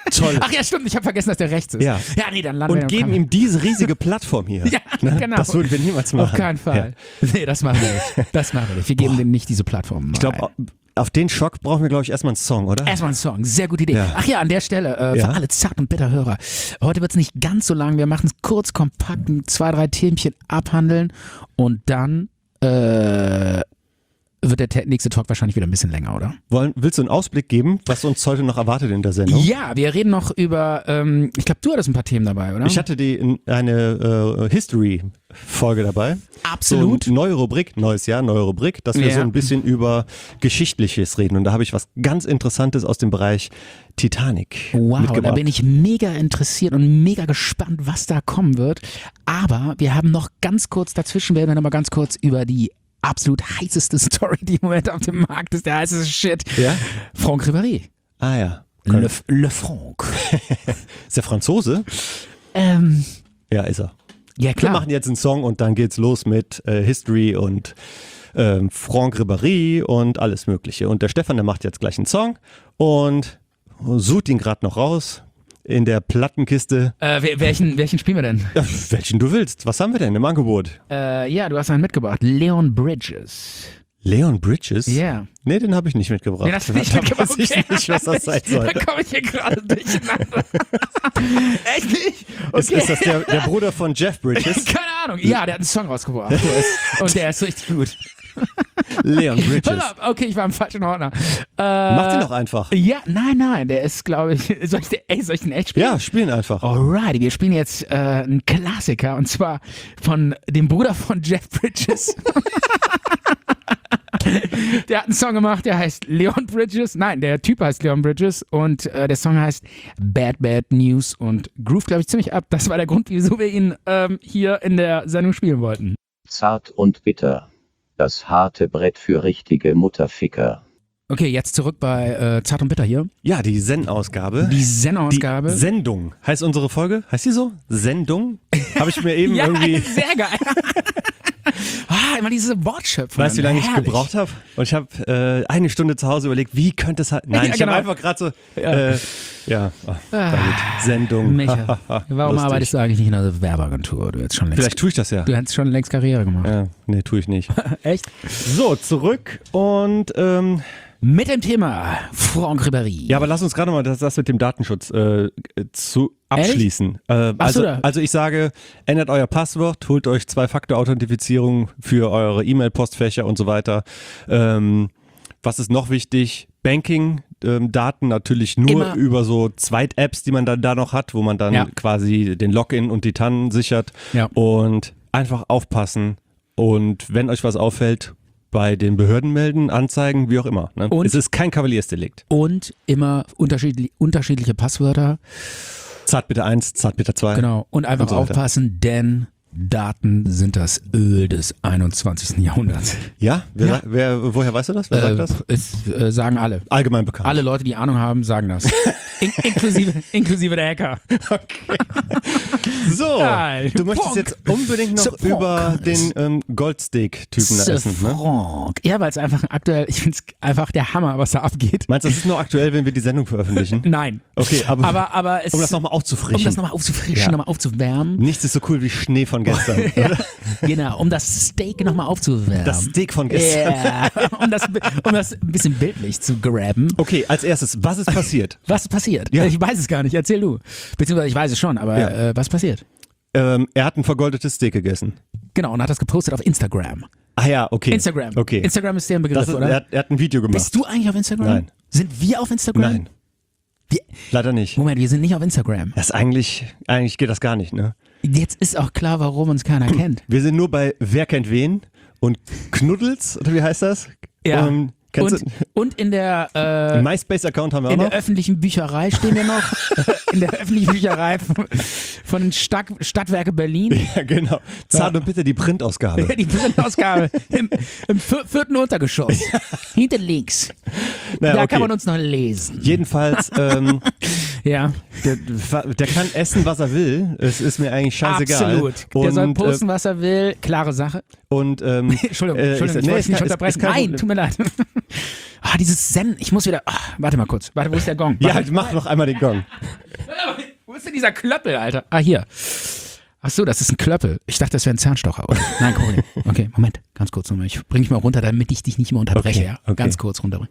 Toll. Ach ja, stimmt, ich habe vergessen, dass der rechts ist. Ja. Ja, nee, dann landen Und wir geben ihm diese riesige Plattform hier. Ja, Ne? genau. Das würden wir niemals machen. Auf keinen Fall. Nee, das machen wir nicht. Das machen wir nicht. Wir geben Boah. dem nicht diese Plattform. Ich glaube, auf den Schock brauchen wir, glaube ich, erstmal einen Song, oder? Erstmal ein Song, sehr gute Idee. Ja. Ach ja, an der Stelle, äh, Ja. für alle Zart- und Bitter-Hörer. Heute wird es nicht ganz so lang, wir machen es kurz, kompakt, zwei, drei Themchen abhandeln und dann äh, wird der te- nächste Talk wahrscheinlich wieder ein bisschen länger, oder? Wollen, willst du einen Ausblick geben, was uns heute noch erwartet in der Sendung? Ja, wir reden noch über, ähm, ich glaube, du hattest ein paar Themen dabei, oder? Ich hatte die eine äh, History-Folge dabei. Absolut. So eine neue Rubrik, neues Jahr, neue Rubrik, dass wir Ja. so ein bisschen über Geschichtliches reden. Und da habe ich was ganz Interessantes aus dem Bereich Titanic Wow, mitgebracht. da bin ich mega interessiert und mega gespannt, was da kommen wird. Aber wir haben noch ganz kurz, dazwischen werden wir noch mal ganz kurz über die absolut heißeste Story, die im Moment auf dem Markt ist, der heißeste Shit. Ja? Franck Ribéry. Ah ja. Le, Le Franck. Ist der Franzose? ähm, Ja, ist er. ja Wir klar. machen jetzt einen Song und dann geht's los mit äh, History und ähm, Franck Ribéry und alles Mögliche. Und der Stefan, der macht jetzt gleich einen Song und sucht ihn gerade noch raus in der Plattenkiste. Äh, wel- welchen, welchen spielen wir denn? Ja, welchen du willst. Was haben wir denn im Angebot? Äh, ja, du hast einen mitgebracht. Leon Bridges. Leon Bridges? Ja. Nee, den habe ich nicht mitgebracht. Den hast du nicht Da mitgebracht. weiß ich Okay. nicht, was das sein soll. Da komme ich hier gerade durcheinander. Echt nicht? Ist, ist das der, der Bruder von Jeff Bridges? Keine Ahnung. Ja, der hat einen Song rausgebracht. Der ist- Und der ist richtig gut. Leon Bridges. Pass auf, okay, ich war im falschen Ordner. Äh, Mach den doch einfach. Ja, nein, nein, der ist, glaube ich, soll ich, den, ey, soll ich den echt spielen? Ja, spielen einfach. Alrighty, wir spielen jetzt äh, einen Klassiker und zwar von dem Bruder von Jeff Bridges. Der hat einen Song gemacht, der heißt Leon Bridges. Nein, der Typ heißt Leon Bridges und äh, der Song heißt Bad Bad News und groove, glaube ich, ziemlich ab. Das war der Grund, wieso wir ihn ähm, hier in der Sendung spielen wollten. Zart und bitter. Das harte Brett für richtige Mutterficker. Okay, jetzt zurück bei äh, Zart und Bitter hier. Ja, die Zen-Ausgabe. Die Zen-Ausgabe. Die Sendung. Heißt unsere Folge? Heißt die so? Sendung? Habe ich mir eben Ja, irgendwie... sehr geil. ah, immer diese Wortschöpfung. Weißt du, wie lange ich Herrlich. gebraucht habe? Und ich habe äh, eine Stunde zu Hause überlegt, wie könnte es halt... Nein, Ja, ich genau. habe einfach gerade so... Ja. Äh, ja, ach, David, Sendung. Micha, warum Lustig. arbeitest du eigentlich nicht in einer Werbeagentur? Du hättest schon längst, Vielleicht tue ich das ja. du hättest schon längst Karriere gemacht. Ja, nee, tue ich nicht. Echt? So, zurück und... Ähm, Mit dem Thema Franck Ribéry. ja, aber lass uns gerade mal das, das mit dem Datenschutz äh, zu abschließen. Äh, Ach so, also, da. also ich sage, ändert euer Passwort, holt euch Zwei-Faktor-Authentifizierung für eure E-Mail-Postfächer und so weiter. Ähm, was ist noch wichtig? Banking-Daten natürlich nur Immer. über so Zweit-Apps, die man dann da noch hat, wo man dann Ja. quasi den Login und die T A N sichert. Ja. Und einfach aufpassen. Und wenn euch was auffällt, bei den Behörden melden, anzeigen, wie auch immer. Ne? Und- Es ist kein Kavaliersdelikt. Und immer unterschiedli unterschiedliche Passwörter. Zartbitter eins, Zartbitter zwei. Genau. Und einfach Und so weiter. aufpassen, denn Daten sind das Öl des einundzwanzigsten Jahrhunderts. Ja? Wer, Ja. sa- Wer, woher weißt du das? Wer sagt Äh, das? es, äh, sagen alle. Allgemein bekannt. Alle Leute, die Ahnung haben, sagen das. In inklusive, inklusive der Hacker. So, Geil. du möchtest Franck. jetzt unbedingt noch Franck. über den ähm, Goldsteak-Typen da Ce essen. Ne? Franck. Ja, weil es einfach aktuell, ich finde es einfach der Hammer, was da abgeht. Meinst du, das ist nur aktuell, wenn wir die Sendung veröffentlichen? Nein. Okay, aber, Aber, aber es, um das nochmal um aufzufrischen. das nochmal aufzufrischen, Ja. nochmal aufzuwärmen. Nichts ist so cool wie Schnee von gestern. Ja, genau, um das Steak nochmal aufzuwärmen. Das Steak von gestern. Ja, um das, um das ein bisschen bildlich zu grabben. Okay, als erstes, was ist passiert? Was ist passiert? Ja. Ich weiß es gar nicht, erzähl du. Beziehungsweise ich weiß es schon, aber Ja. äh, was passiert? ähm, er hat ein vergoldetes Steak gegessen. Genau, und hat das gepostet auf Instagram. Ah ja, okay. Instagram. Okay. Instagram ist der Begriff, Das ist, oder? er, hat, er hat ein Video gemacht. Bist du eigentlich auf Instagram? Nein. Sind wir auf Instagram? Nein, Wir, leider nicht. Moment, wir sind nicht auf Instagram. Das ist eigentlich, eigentlich geht das gar nicht, ne? Jetzt ist auch klar, warum uns keiner kennt. Wir sind nur bei Wer kennt wen und Knuddels, oder wie heißt das? Ja. Und, kennst Und, und in der äh, du? MySpace-Account haben wir in auch der noch. öffentlichen Bücherei stehen wir noch. In der öffentlichen Bücherei von, von den Stadt, Stadtwerke Berlin. Ja, genau. Zart und bitte die Printausgabe. Die Printausgabe im, im vier- vierten Untergeschoss. Hinter links. Naja, Da okay. kann man uns noch lesen. Jedenfalls, ähm, Ja, der, der kann essen, was er will. Es ist mir eigentlich scheißegal. absolut. Der Und, soll posten, was er will. Klare Sache. Äh, und, ähm, Entschuldigung, äh, Entschuldigung, ist- ich nee, wollte ist dich nicht kein- ist- unterbrechen. ist kein Nein, Problem. tut mir leid. Ah, dieses Zen, ich muss wieder, ah, warte mal kurz, warte, wo ist der Gong? Ja, Warte, mach noch einmal den Gong. wo ist denn dieser Klöppel, Alter? Ah, hier. Ach so, das ist ein Klöppel. Ich dachte, das wäre ein Zahnstocher, oder? Nein, guck mal. Okay, Moment, ganz kurz nochmal. Ich bring dich mal runter, damit ich dich nicht mehr unterbreche. Okay, ja? okay. Ganz kurz runterbringen.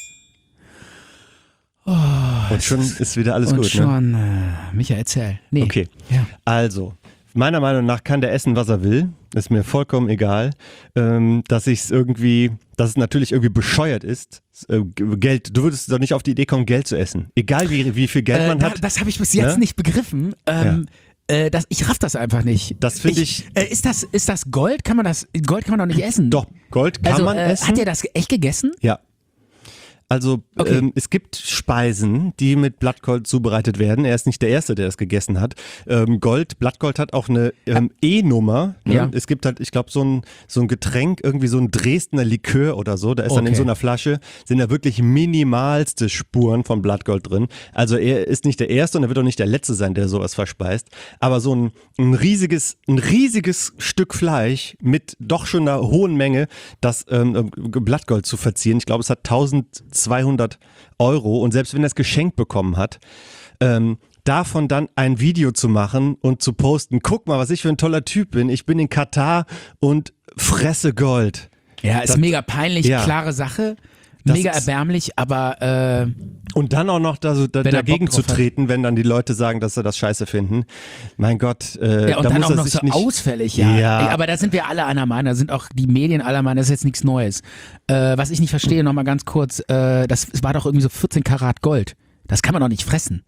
Und schon ist wieder alles Und gut, ne? schon, äh, Micha, erzähl. Nee. Okay, Ja. also, meiner Meinung nach kann der essen, was er will. Ist mir vollkommen egal. Ähm, dass ich es irgendwie, dass es natürlich irgendwie bescheuert ist, äh, Geld, du würdest doch nicht auf die Idee kommen, Geld zu essen. Egal wie, wie viel Geld Äh, man da, hat. das habe ich bis jetzt Ne? nicht begriffen. Ähm, äh, das, ich raff das einfach nicht. Das finde ich- Äh, ist, das, ist das Gold? Kann man das, Gold kann man doch nicht essen. Doch, Gold kann also, man äh, essen. Hat er das echt gegessen? Ja. Also Okay. ähm, es gibt Speisen, die mit Blattgold zubereitet werden. Er ist nicht der Erste, der das gegessen hat. Ähm, Gold, Blattgold hat auch eine ähm, E-Nummer. Ne? Ja. Es gibt halt, ich glaube, so ein, so ein Getränk, irgendwie so ein Dresdner Likör oder so. Da ist dann in Okay. so einer Flasche, sind da wirklich minimalste Spuren von Blattgold drin. Also er ist nicht der Erste und er wird auch nicht der Letzte sein, der sowas verspeist. Aber so ein, ein riesiges, ein riesiges Stück Fleisch mit doch schon einer hohen Menge, das ähm, Blattgold zu verzieren. Ich glaube, es hat eintausendzweihundert Euro und selbst wenn er es geschenkt bekommen hat, ähm, davon dann ein Video zu machen und zu posten, guck mal, was ich für ein toller Typ bin, ich bin in Katar und fresse Gold. Ja, ist Das- mega peinlich, ja. klare Sache. Das Mega ist- erbärmlich, aber äh, Und dann auch noch da, so, da, Wenn er dagegen Bock zu drauf hat. treten, wenn dann die Leute sagen, dass sie das scheiße finden. Mein Gott, äh, ja, und da dann muss auch er noch sich so nicht... ausfällig, ja. Ja. Ey, aber da sind wir alle einer Meinung, da sind auch die Medien aller Meinung, das ist jetzt nichts Neues. Äh, was ich nicht verstehe, nochmal ganz kurz, äh, das war doch irgendwie so vierzehn Karat Gold. Das kann man doch nicht fressen.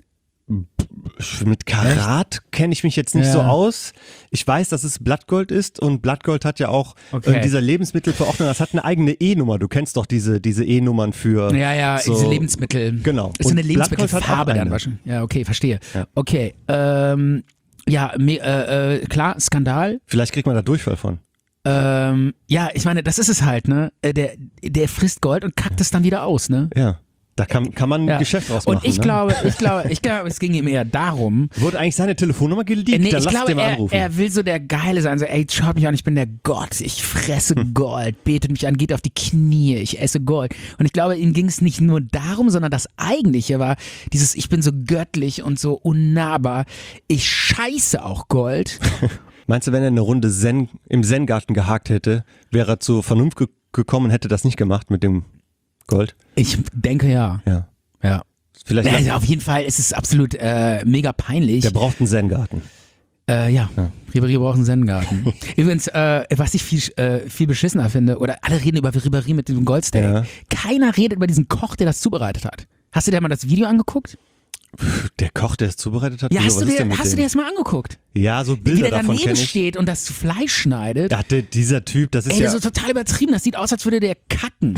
Mit Karat kenne ich mich jetzt nicht Ja. so aus. Ich weiß, dass es Blattgold ist und Blattgold hat ja auch Okay. äh, dieser Lebensmittelverordnung, das hat eine eigene E-Nummer. Du kennst doch diese, diese E-Nummern für... Ja, ja, so, diese Lebensmittel. Genau. Ist so Und eine Blattgold hat auch Lebensmittelfarbe dann eine. wahrscheinlich. Ja, okay, verstehe. Ja. Okay, ähm, ja, me, äh, äh, klar, Skandal. Vielleicht kriegt man da Durchfall von. Ähm, ja, ich meine, das ist es halt, ne? Äh, Der, der frisst Gold und kackt es dann wieder aus, ne? Ja. Da kann, kann man ein Ja. Geschäft draus machen. Und ich ne? glaube, ich glaube, ich glaube, es ging ihm eher darum, Wurde eigentlich seine Telefonnummer geleakt? Äh, nee, Dann ich lass glaube, den mal er, anrufen. er will so der Geile sein. So, ey, schaut mich an, ich bin der Gott. Ich fresse Gold. Betet mich an, geht auf die Knie. Ich esse Gold. Und ich glaube, ihm ging es nicht nur darum, sondern das Eigentliche war dieses, ich bin so göttlich und so unnahbar. Ich scheiße auch Gold. Meinst du, wenn er eine Runde Zen, im Zen-Garten gehakt hätte, wäre er zur Vernunft ge gekommen und hätte das nicht gemacht mit dem Gold? Ich denke ja. Ja. Ja. Vielleicht Also auf jeden Fall ist es absolut äh, mega peinlich. der braucht einen Zen-Garten. Äh, ja, Ribéry braucht einen Zen-Garten. Übrigens, äh, was ich viel, äh, viel beschissener finde, oder alle reden über Ribéry mit dem Goldsteak. Ja. Keiner redet über diesen Koch, der das zubereitet hat. Hast du dir mal das Video angeguckt? Der Koch, der es zubereitet hat? Ja, Wieso, hast, du was ist denn dir, mit hast du dem? dir das mal angeguckt? Ja, so Wie Bilder der davon daneben kenne ich. steht und das Fleisch schneidet. Dachte, dieser Typ, das ist Ey, ja... das ist so total übertrieben. Das sieht aus, als würde der kacken.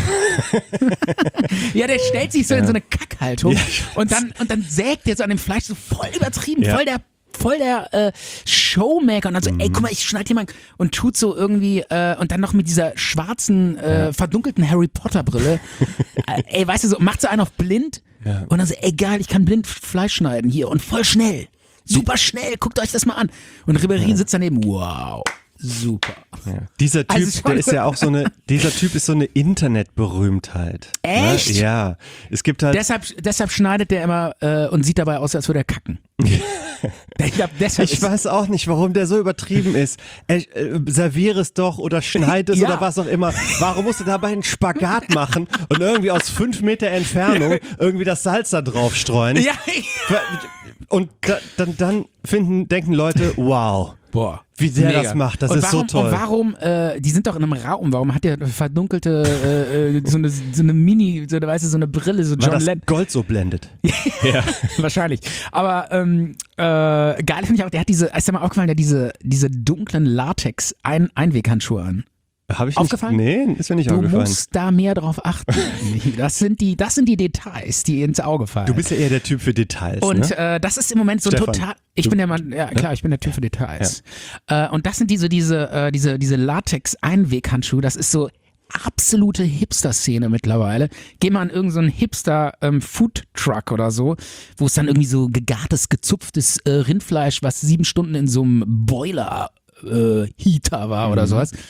Ja, der stellt sich so in so eine Kackhaltung Ja, und dann und dann sägt er so an dem Fleisch so voll übertrieben, Ja. voll der voll der äh, Showmaker und dann so, ey, guck mal, ich schneide hier mal und tut so irgendwie äh, und dann noch mit dieser schwarzen, äh, verdunkelten Harry Potter Brille. äh, ey, weißt du, so macht so einen auf blind Ja. und dann so, ey, geil, ich kann blind Fleisch schneiden hier und voll schnell. Super schnell, guckt euch das mal an. Und Ribéry sitzt daneben, wow, super. Dieser Typ, Also schon- der ist ja auch so eine, dieser Typ ist so eine Internetberühmtheit. Echt? Ne? Ja. Es gibt halt, Deshalb, deshalb schneidet der immer äh, und sieht dabei aus, als würde er kacken. ich glaub, deshalb ich ist- weiß auch nicht, warum der so übertrieben ist. Er, äh, serviere es doch oder schneid es Ja. oder was auch immer. Warum musst du dabei einen Spagat machen und irgendwie aus fünf Meter Entfernung irgendwie das Salz da drauf streuen? Ja, Und da, dann, dann finden, denken Leute, wow. boah. Wie der mega. das macht, das und ist warum, so toll. Und warum, äh, die sind doch in einem Raum, warum hat der verdunkelte, äh, äh, so, eine, so eine Mini, so eine, weißt du, so eine Brille, so Weil John das Lennon. Gold so blendet. Wahrscheinlich. Aber ähm, äh, geil finde ich auch, der hat diese, ist dir mal aufgefallen, der hat diese, diese dunklen Latex-Einweghandschuhe an. Habe ich Aufgefallen? nicht? Nee, ist mir nicht Du aufgefallen. musst da mehr drauf achten. Das sind die, das sind die Details, die ins Auge fallen. Du bist ja eher der Typ für Details, Und ne? äh, das ist im Moment so ein Stefan, total. Ich du- bin der Mann, ja klar, ich bin der Typ für Details. Äh, und das sind diese, diese, äh, diese, diese Latex-Einweghandschuhe, das ist so absolute Hipster-Szene mittlerweile. Geh mal an irgendeinen so Hipster-Food-Truck oder so, wo es dann irgendwie so gegartes, gezupftes äh, Rindfleisch, was sieben Stunden in so einem Boiler-Heater war oder sowas.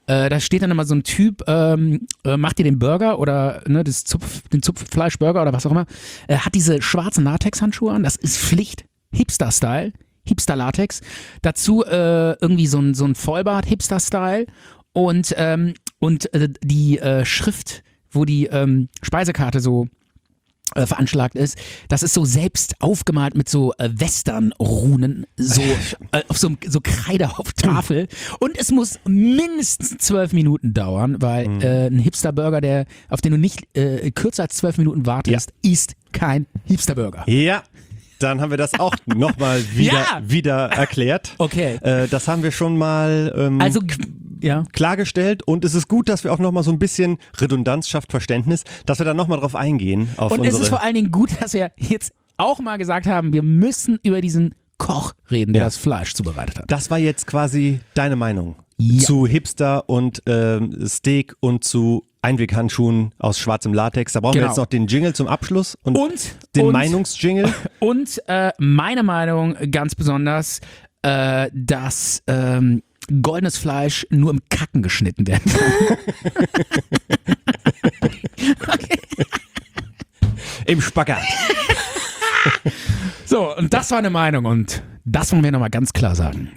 Äh, da steht dann immer so ein Typ, ähm, äh, macht dir den Burger oder ne, das Zupf, den Zupffleischburger oder was auch immer, äh, hat diese schwarzen Latexhandschuhe an, das ist Pflicht, Hipster-Style, Hipster-Latex. Dazu äh, irgendwie so ein, so ein Vollbart, Hipster-Style und, ähm, und äh, die äh, Schrift, wo die ähm, Speisekarte so äh, veranschlagt ist, das ist so selbst aufgemalt mit so äh, Western-Runen, so äh, auf so, so Kreide auf Tafel. Und es muss mindestens zwölf Minuten dauern, weil Mhm. äh, ein Hipster-Burger, der, auf den du nicht äh, kürzer als zwölf Minuten wartest, ist kein Hipster-Burger. Ja, dann haben wir das auch nochmal wieder, Ja. wieder erklärt. Okay. Äh, das haben wir schon mal ähm, Also, ja. klargestellt und es ist gut, dass wir auch nochmal so ein bisschen Redundanz schafft Verständnis, dass wir da nochmal drauf eingehen. Auf Und unsere es ist vor allen Dingen gut, dass wir jetzt auch mal gesagt haben, wir müssen über diesen Koch reden, der Ja. das Fleisch zubereitet hat. Das war jetzt quasi deine Meinung Ja. zu Hipster und ähm, Steak und zu Einweghandschuhen aus schwarzem Latex. Da brauchen wir Genau. jetzt noch den Jingle zum Abschluss und, Und, den und, Meinungsjingle. und äh, meine Meinung ganz besonders, äh, dass ähm, goldenes Fleisch nur im Kacken geschnitten werden kann. Im Spagat. So, und das war eine Meinung und das wollen wir nochmal ganz klar sagen.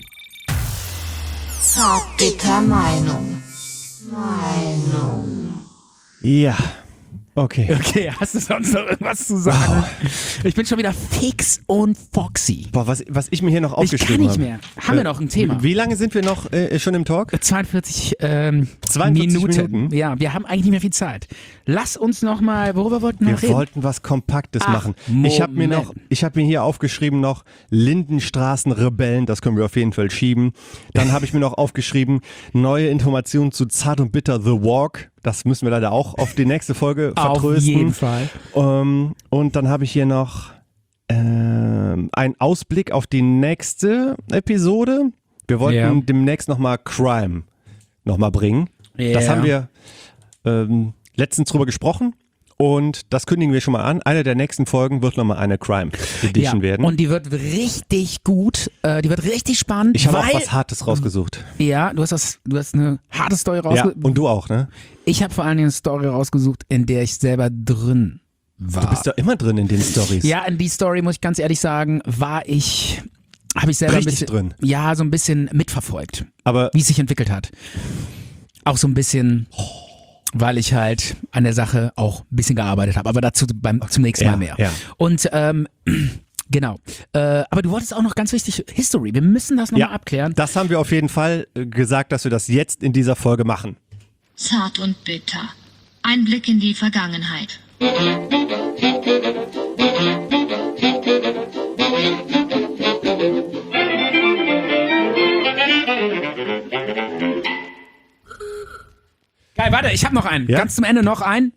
Zartbitter Meinung. Meinung. Ja, okay. Okay, hast du sonst noch irgendwas zu sagen? Ich bin schon wieder fix und foxy. Boah, was, was ich mir hier noch Ich kann aufgeschrieben nicht habe. mehr. Haben wir noch ein Thema? Wie lange sind wir noch äh, schon im Talk? zweiundvierzig, ähm, zweiundvierzig Minuten. Minuten? Ja, wir haben eigentlich nicht mehr viel Zeit. Lass uns noch mal, worüber wollten wir Wir noch reden? wollten was Kompaktes Ach, machen. Ich habe mir Moment. noch, ich habe mir hier aufgeschrieben noch Lindenstraßen-Rebellen, das können wir auf jeden Fall schieben. Dann habe ich mir noch aufgeschrieben neue Informationen zu Zart und Bitter The Walk. Das müssen wir leider auch auf die nächste Folge Auf vertrösten. jeden Fall. Ähm, und dann habe ich hier noch ähm, einen Ausblick auf die nächste Episode. Wir wollten Ja. demnächst nochmal Crime nochmal bringen. Ja. Das haben wir ähm, letztens drüber gesprochen und das kündigen wir schon mal an. Eine der nächsten Folgen wird nochmal eine Crime Edition Ja, werden. und die wird richtig gut, äh, die wird richtig spannend. Ich habe weil, auch was Hartes rausgesucht. Ja, du hast, das, du hast eine harte Story Ja, rausgesucht. und du auch, ne? Ich habe vor allen Dingen eine Story rausgesucht, in der ich selber drin war. Du bist ja immer drin in den Stories. Ja, in die Story, muss ich ganz ehrlich sagen, war ich, habe ich selber Richtig ein bisschen, drin. ja, so ein bisschen mitverfolgt, Aber wie es sich entwickelt hat. Auch so ein bisschen, weil ich halt an der Sache auch ein bisschen gearbeitet habe, aber dazu beim zum nächsten Ja, Mal mehr. ja. Und ähm, genau. Äh, aber du wolltest auch noch ganz wichtig, History. Wir müssen das nochmal ja, abklären. das haben wir auf jeden Fall äh, gesagt, dass wir das jetzt in dieser Folge machen. Zart und bitter. Ein Blick in die Vergangenheit. Geil, warte, ich habe noch einen. Ja? Ganz zum Ende noch einen.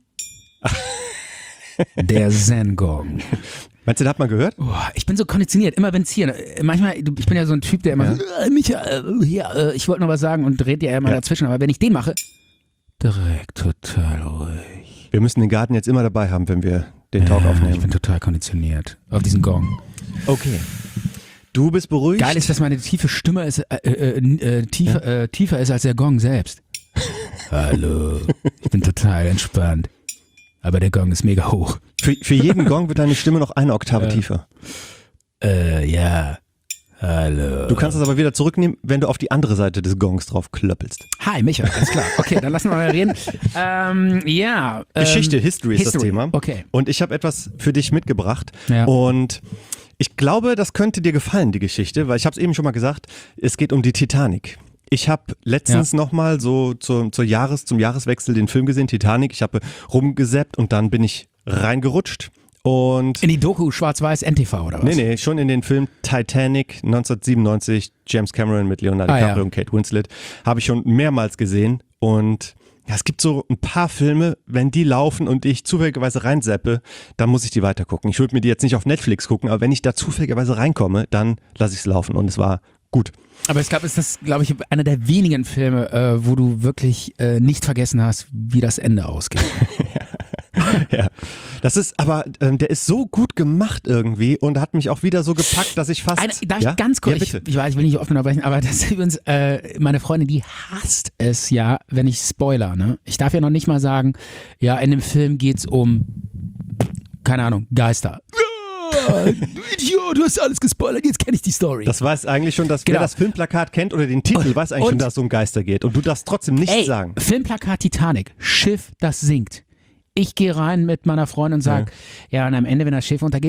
Der Zen-Gong. Meinst du, das hat man gehört? Oh, ich bin so konditioniert, immer wenn es hier, äh, manchmal, du- ich bin ja so ein Typ, der immer Ja. so, äh, Michael, äh, hier, äh, ich wollte noch was sagen und dreht ja immer Ja. dazwischen, aber wenn ich den mache, direkt total ruhig. Wir müssen den Garten jetzt immer dabei haben, wenn wir den Talk Ja, ich bin aufnehmen. total konditioniert auf diesen Gong. Okay. Du bist beruhigt. Geil ist, dass meine tiefe Stimme ist, äh, äh, äh, tiefer, äh, tiefer ist als der Gong selbst. Hallo, ich bin total entspannt. Aber der Gong ist mega hoch. Für, für jeden Gong wird deine Stimme noch eine Oktave tiefer. Äh, ja. Hallo. Du kannst es aber wieder zurücknehmen, wenn du auf die andere Seite des Gongs drauf klöppelst. Hi, Micha, alles klar. Okay, dann lassen wir mal reden. Ähm, ja. Ähm, Geschichte, History ist das Thema. Okay. Und ich habe etwas für dich mitgebracht. Ja. Und ich glaube, das könnte dir gefallen, die Geschichte, weil ich habe es eben schon mal gesagt, es geht um die Titanic. Ich habe letztens Ja. nochmal so zur, zur Jahres, zum Jahreswechsel den Film gesehen, Titanic. Ich habe rumgesappt und dann bin ich reingerutscht. Und In die Doku Schwarz-Weiß N T V oder was? nee, nee, schon in den Film Titanic neunzehnhundertsiebenundneunzig, James Cameron mit Leonardo Ah, DiCaprio ja. und Kate Winslet, habe ich schon mehrmals gesehen. Und ja, es gibt so ein paar Filme, wenn die laufen und ich zufälligerweise reinseppe, dann muss ich die weiter gucken. Ich würde mir die jetzt nicht auf Netflix gucken, aber wenn ich da zufälligerweise reinkomme, dann lasse ich es laufen und es war gut. Aber ich glaube, ist das, glaube ich, einer der wenigen Filme, äh, wo du wirklich äh, nicht vergessen hast, wie das Ende ausgeht. Ja. Das ist, aber ähm, der ist so gut gemacht irgendwie und hat mich auch wieder so gepackt, dass ich fast. Eine, darf ja? ich ganz kurz, Ja, ich, bitte. ich weiß, ich will nicht offen unterbrechen, aber das ist übrigens, äh, meine Freundin, die hasst es ja, wenn ich spoiler, ne? Ich darf ja noch nicht mal sagen, ja, in dem Film geht's um, keine Ahnung, Geister. Ja, du Idiot, du hast alles gespoilert, jetzt kenne ich die Story. Das weiß eigentlich schon, dass Genau. wer das Filmplakat kennt oder den Titel, Und- weiß eigentlich und- schon, dass es um Geister geht. Und du darfst trotzdem nichts Ey, sagen. Filmplakat Titanic, Schiff, das sinkt. Ich gehe rein mit meiner Freundin und sage, ja. ja, und am Ende, wenn das Schiff untergeht,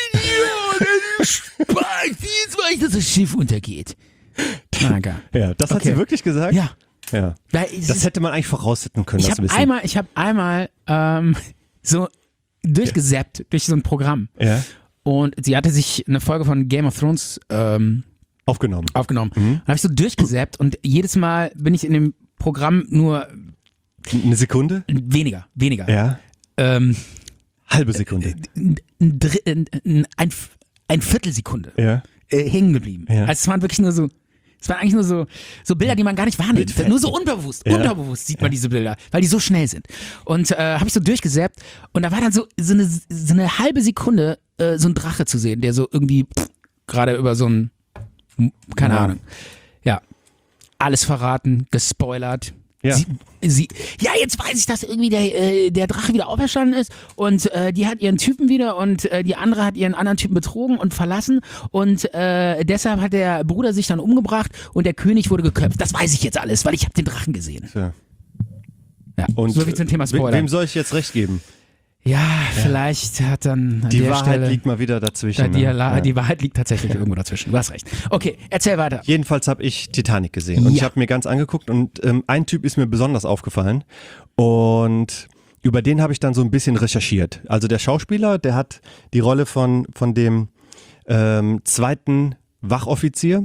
ich weiß, dass das Schiff untergeht. Na, geil. Ja, das hat Okay. sie wirklich gesagt? Ja. Ja. Weil es Das ist- hätte man eigentlich voraussetzen können, ich das habe Wissen. einmal, ich habe einmal ähm, so durchgesäppt durch so ein Programm. ja. Und sie hatte sich eine Folge von Game of Thrones ähm, Aufgenommen. aufgenommen. Mhm. Dann habe ich so durchgesäppt und jedes Mal bin ich in dem Programm nur Eine Sekunde? weniger, weniger. Ja. Ähm, Halbe Sekunde. ein, Dr- ein, ein, ein Viertelsekunde Ja. äh, hängen geblieben. Ja. Also es waren wirklich nur so, es waren eigentlich nur so, so Bilder, die man gar nicht wahrnimmt. Bildfetzen. Nur so unterbewusst, Ja. unterbewusst sieht man diese Bilder, weil die so schnell sind. Und äh, habe ich so durchgesäppt und da war dann so, so, eine, so eine halbe Sekunde äh, so ein Drache zu sehen, der so irgendwie pff, gerade über so ein, keine Ja. Ahnung. Ja, alles verraten, gespoilert. Ja. Sie, sie, ja, jetzt weiß ich, dass irgendwie der, äh, der Drache wieder auferstanden ist und äh, die hat ihren Typen wieder und äh, die andere hat ihren anderen Typen betrogen und verlassen und äh, deshalb hat der Bruder sich dann umgebracht und der König wurde geköpft. Das weiß ich jetzt alles, weil ich habe den Drachen gesehen. Ja. Ja, Und so viel zum Thema we- Spoiler. Wem soll ich jetzt recht geben? Ja, vielleicht hat dann an Die der Wahrheit Stelle, liegt mal wieder dazwischen. da die, ne? La- Ja. die Wahrheit liegt tatsächlich irgendwo dazwischen. Du hast recht. Okay, erzähl weiter. Jedenfalls habe ich Titanic gesehen und Ja. ich habe mir ganz angeguckt und ähm, ein Typ ist mir besonders aufgefallen und über den habe ich dann so ein bisschen recherchiert. Also der Schauspieler, der hat die Rolle von, von dem ähm, zweiten Wachoffizier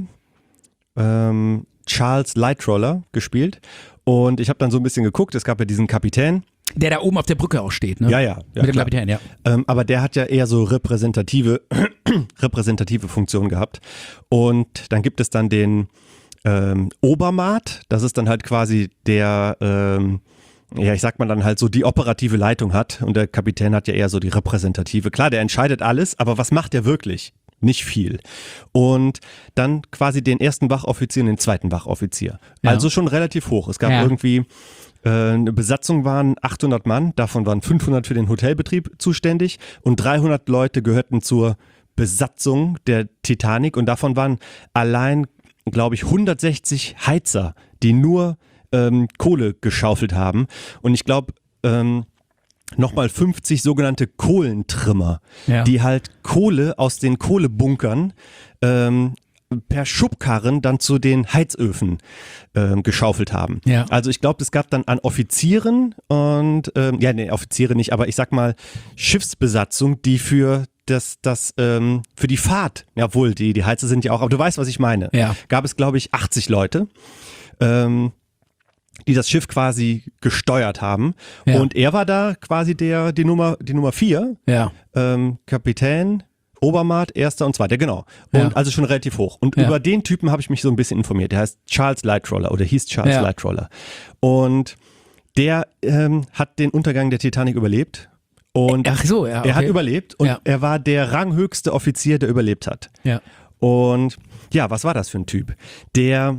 ähm, Charles Lightroller gespielt und ich habe dann so ein bisschen geguckt, es gab ja diesen Kapitän. Der da oben auf der Brücke auch steht, ne? Ja, ja. ja Mit dem klar. Kapitän, ja. Ähm, aber der hat ja eher so repräsentative, repräsentative Funktion gehabt. Und dann gibt es dann den ähm, Obermaat, das ist dann halt quasi der, ähm, ja, ich sag mal dann halt so die operative Leitung hat. Und der Kapitän hat ja eher so die repräsentative. Klar, der entscheidet alles, aber was macht der wirklich? Nicht viel. Und dann quasi den ersten Wachoffizier und den zweiten Wachoffizier. Ja. Also schon relativ hoch. Es gab Ja. irgendwie eine Besatzung waren achthundert Mann, davon waren fünfhundert für den Hotelbetrieb zuständig und dreihundert Leute gehörten zur Besatzung der Titanic und davon waren allein, glaube ich, hundertsechzig Heizer, die nur ähm, Kohle geschaufelt haben und ich glaube, ähm, nochmal fünfzig sogenannte Kohlentrimmer, Ja. die halt Kohle aus den Kohlebunkern ähm, per Schubkarren dann zu den Heizöfen ähm, geschaufelt haben. Ja. Also ich glaube, es gab dann an Offizieren und, ähm, ja, nee, Offiziere nicht, aber ich sag mal Schiffsbesatzung, die für das, das, ähm, für die Fahrt, jawohl, die, die Heizer sind ja auch, aber du weißt, was ich meine. Ja. Gab es, glaube ich, achtzig Leute, ähm, die das Schiff quasi gesteuert haben. Ja. Und er war da quasi der, die Nummer, die Nummer vier, Ja. ähm, Kapitän, Obermaat, erster und zweiter, genau. Und Ja. also schon relativ hoch. Und Ja. über den Typen habe ich mich so ein bisschen informiert. Der heißt Charles Lightroller oder hieß Charles Ja. Lightroller. Und der ähm, hat den Untergang der Titanic überlebt. Und Ach so, ja. Okay. er hat überlebt und Ja. er war der ranghöchste Offizier, der überlebt hat. Ja. Und ja, was war das für ein Typ? Der,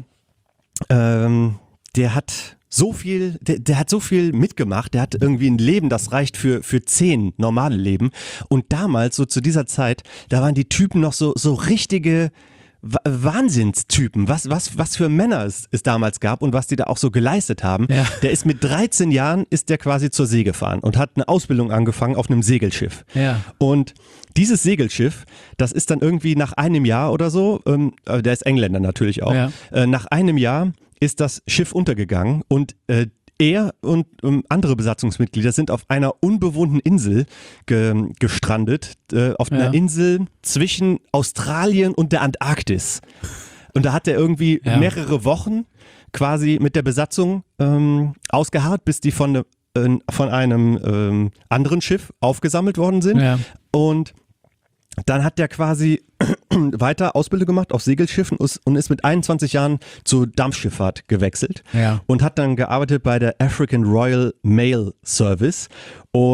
ähm, der hat so viel, der, der hat so viel mitgemacht, der hat irgendwie ein Leben, das reicht für, für zehn normale Leben. Und damals, so zu dieser Zeit, da waren die Typen noch so, so richtige Wa- Wahnsinnstypen, was, was, was für Männer es, es damals gab und was die da auch so geleistet haben. Ja. Der ist mit dreizehn Jahren ist der quasi zur See gefahren und hat eine Ausbildung angefangen auf einem Segelschiff. Ja. Und dieses Segelschiff, das ist dann irgendwie nach einem Jahr oder so, ähm, äh, der ist Engländer natürlich auch, Ja. äh, nach einem Jahr ist das Schiff untergegangen und äh, er und ähm, andere Besatzungsmitglieder sind auf einer unbewohnten Insel ge gestrandet, äh, auf einer Ja. Insel zwischen Australien und der Antarktis. Und da hat er irgendwie Ja. mehrere Wochen quasi mit der Besatzung ähm, ausgeharrt, bis die von, ne, äh, von einem ähm, anderen Schiff aufgesammelt worden sind. Ja. Und dann hat der quasi weiter Ausbildung gemacht auf Segelschiffen und ist mit einundzwanzig Jahren zur Dampfschifffahrt gewechselt Ja. und hat dann gearbeitet bei der African Royal Mail Service und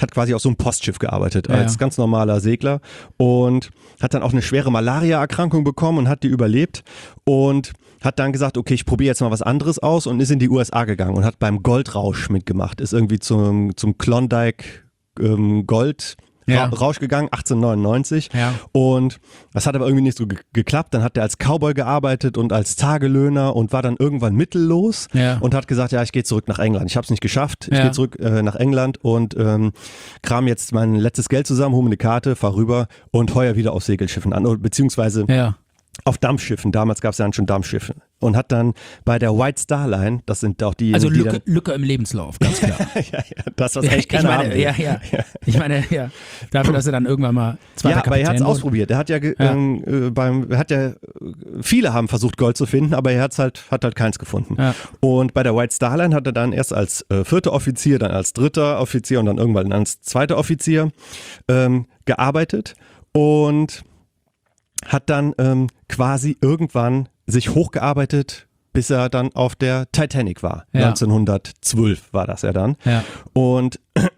hat quasi auf so einem Postschiff gearbeitet Ja, als ja. ganz normaler Segler und hat dann auch eine schwere Malaria-Erkrankung bekommen und hat die überlebt und hat dann gesagt, okay, ich probiere jetzt mal was anderes aus und ist in die U S A gegangen und hat beim Goldrausch mitgemacht, ist irgendwie zum, zum Klondike ähm, Gold Ja. Rausch gegangen, achtzehnhundertneunundneunzig Ja. und das hat aber irgendwie nicht so ge- geklappt, dann hat er als Cowboy gearbeitet und als Tagelöhner und war dann irgendwann mittellos Ja. und hat gesagt, ja, ich gehe zurück nach England, ich habe es nicht geschafft, ich Ja. gehe zurück äh, nach England und ähm, kram jetzt mein letztes Geld zusammen, hole mir eine Karte, fahr rüber und heuer wieder auf Segelschiffen an, oder beziehungsweise Ja. auf Dampfschiffen, damals gab es ja dann schon Dampfschiffe und hat dann bei der White Star Line, das sind auch die, Also die Lücke, Lücke im Lebenslauf, ganz klar. dann, ja, ja, das, was Ja, echt ich keiner haben meine, will. ja, ja. Ich meine, ja. Dafür, dass er dann irgendwann mal zweiter Ja, aber er hat es Kapitän wurde. ausprobiert. Er hat ja, ge- Ja. Ähm, äh, beim, er hat ja, äh, viele haben versucht Gold zu finden, aber er hat's halt, hat halt keins gefunden. Ja. Und bei der White Star Line hat er dann erst als äh, vierter Offizier, dann als dritter Offizier und dann irgendwann als zweiter Offizier ähm, gearbeitet und hat dann ähm, quasi irgendwann sich hochgearbeitet, bis er dann auf der Titanic war. Ja. neunzehnhundertzwölf war das ja dann. Ja. Und,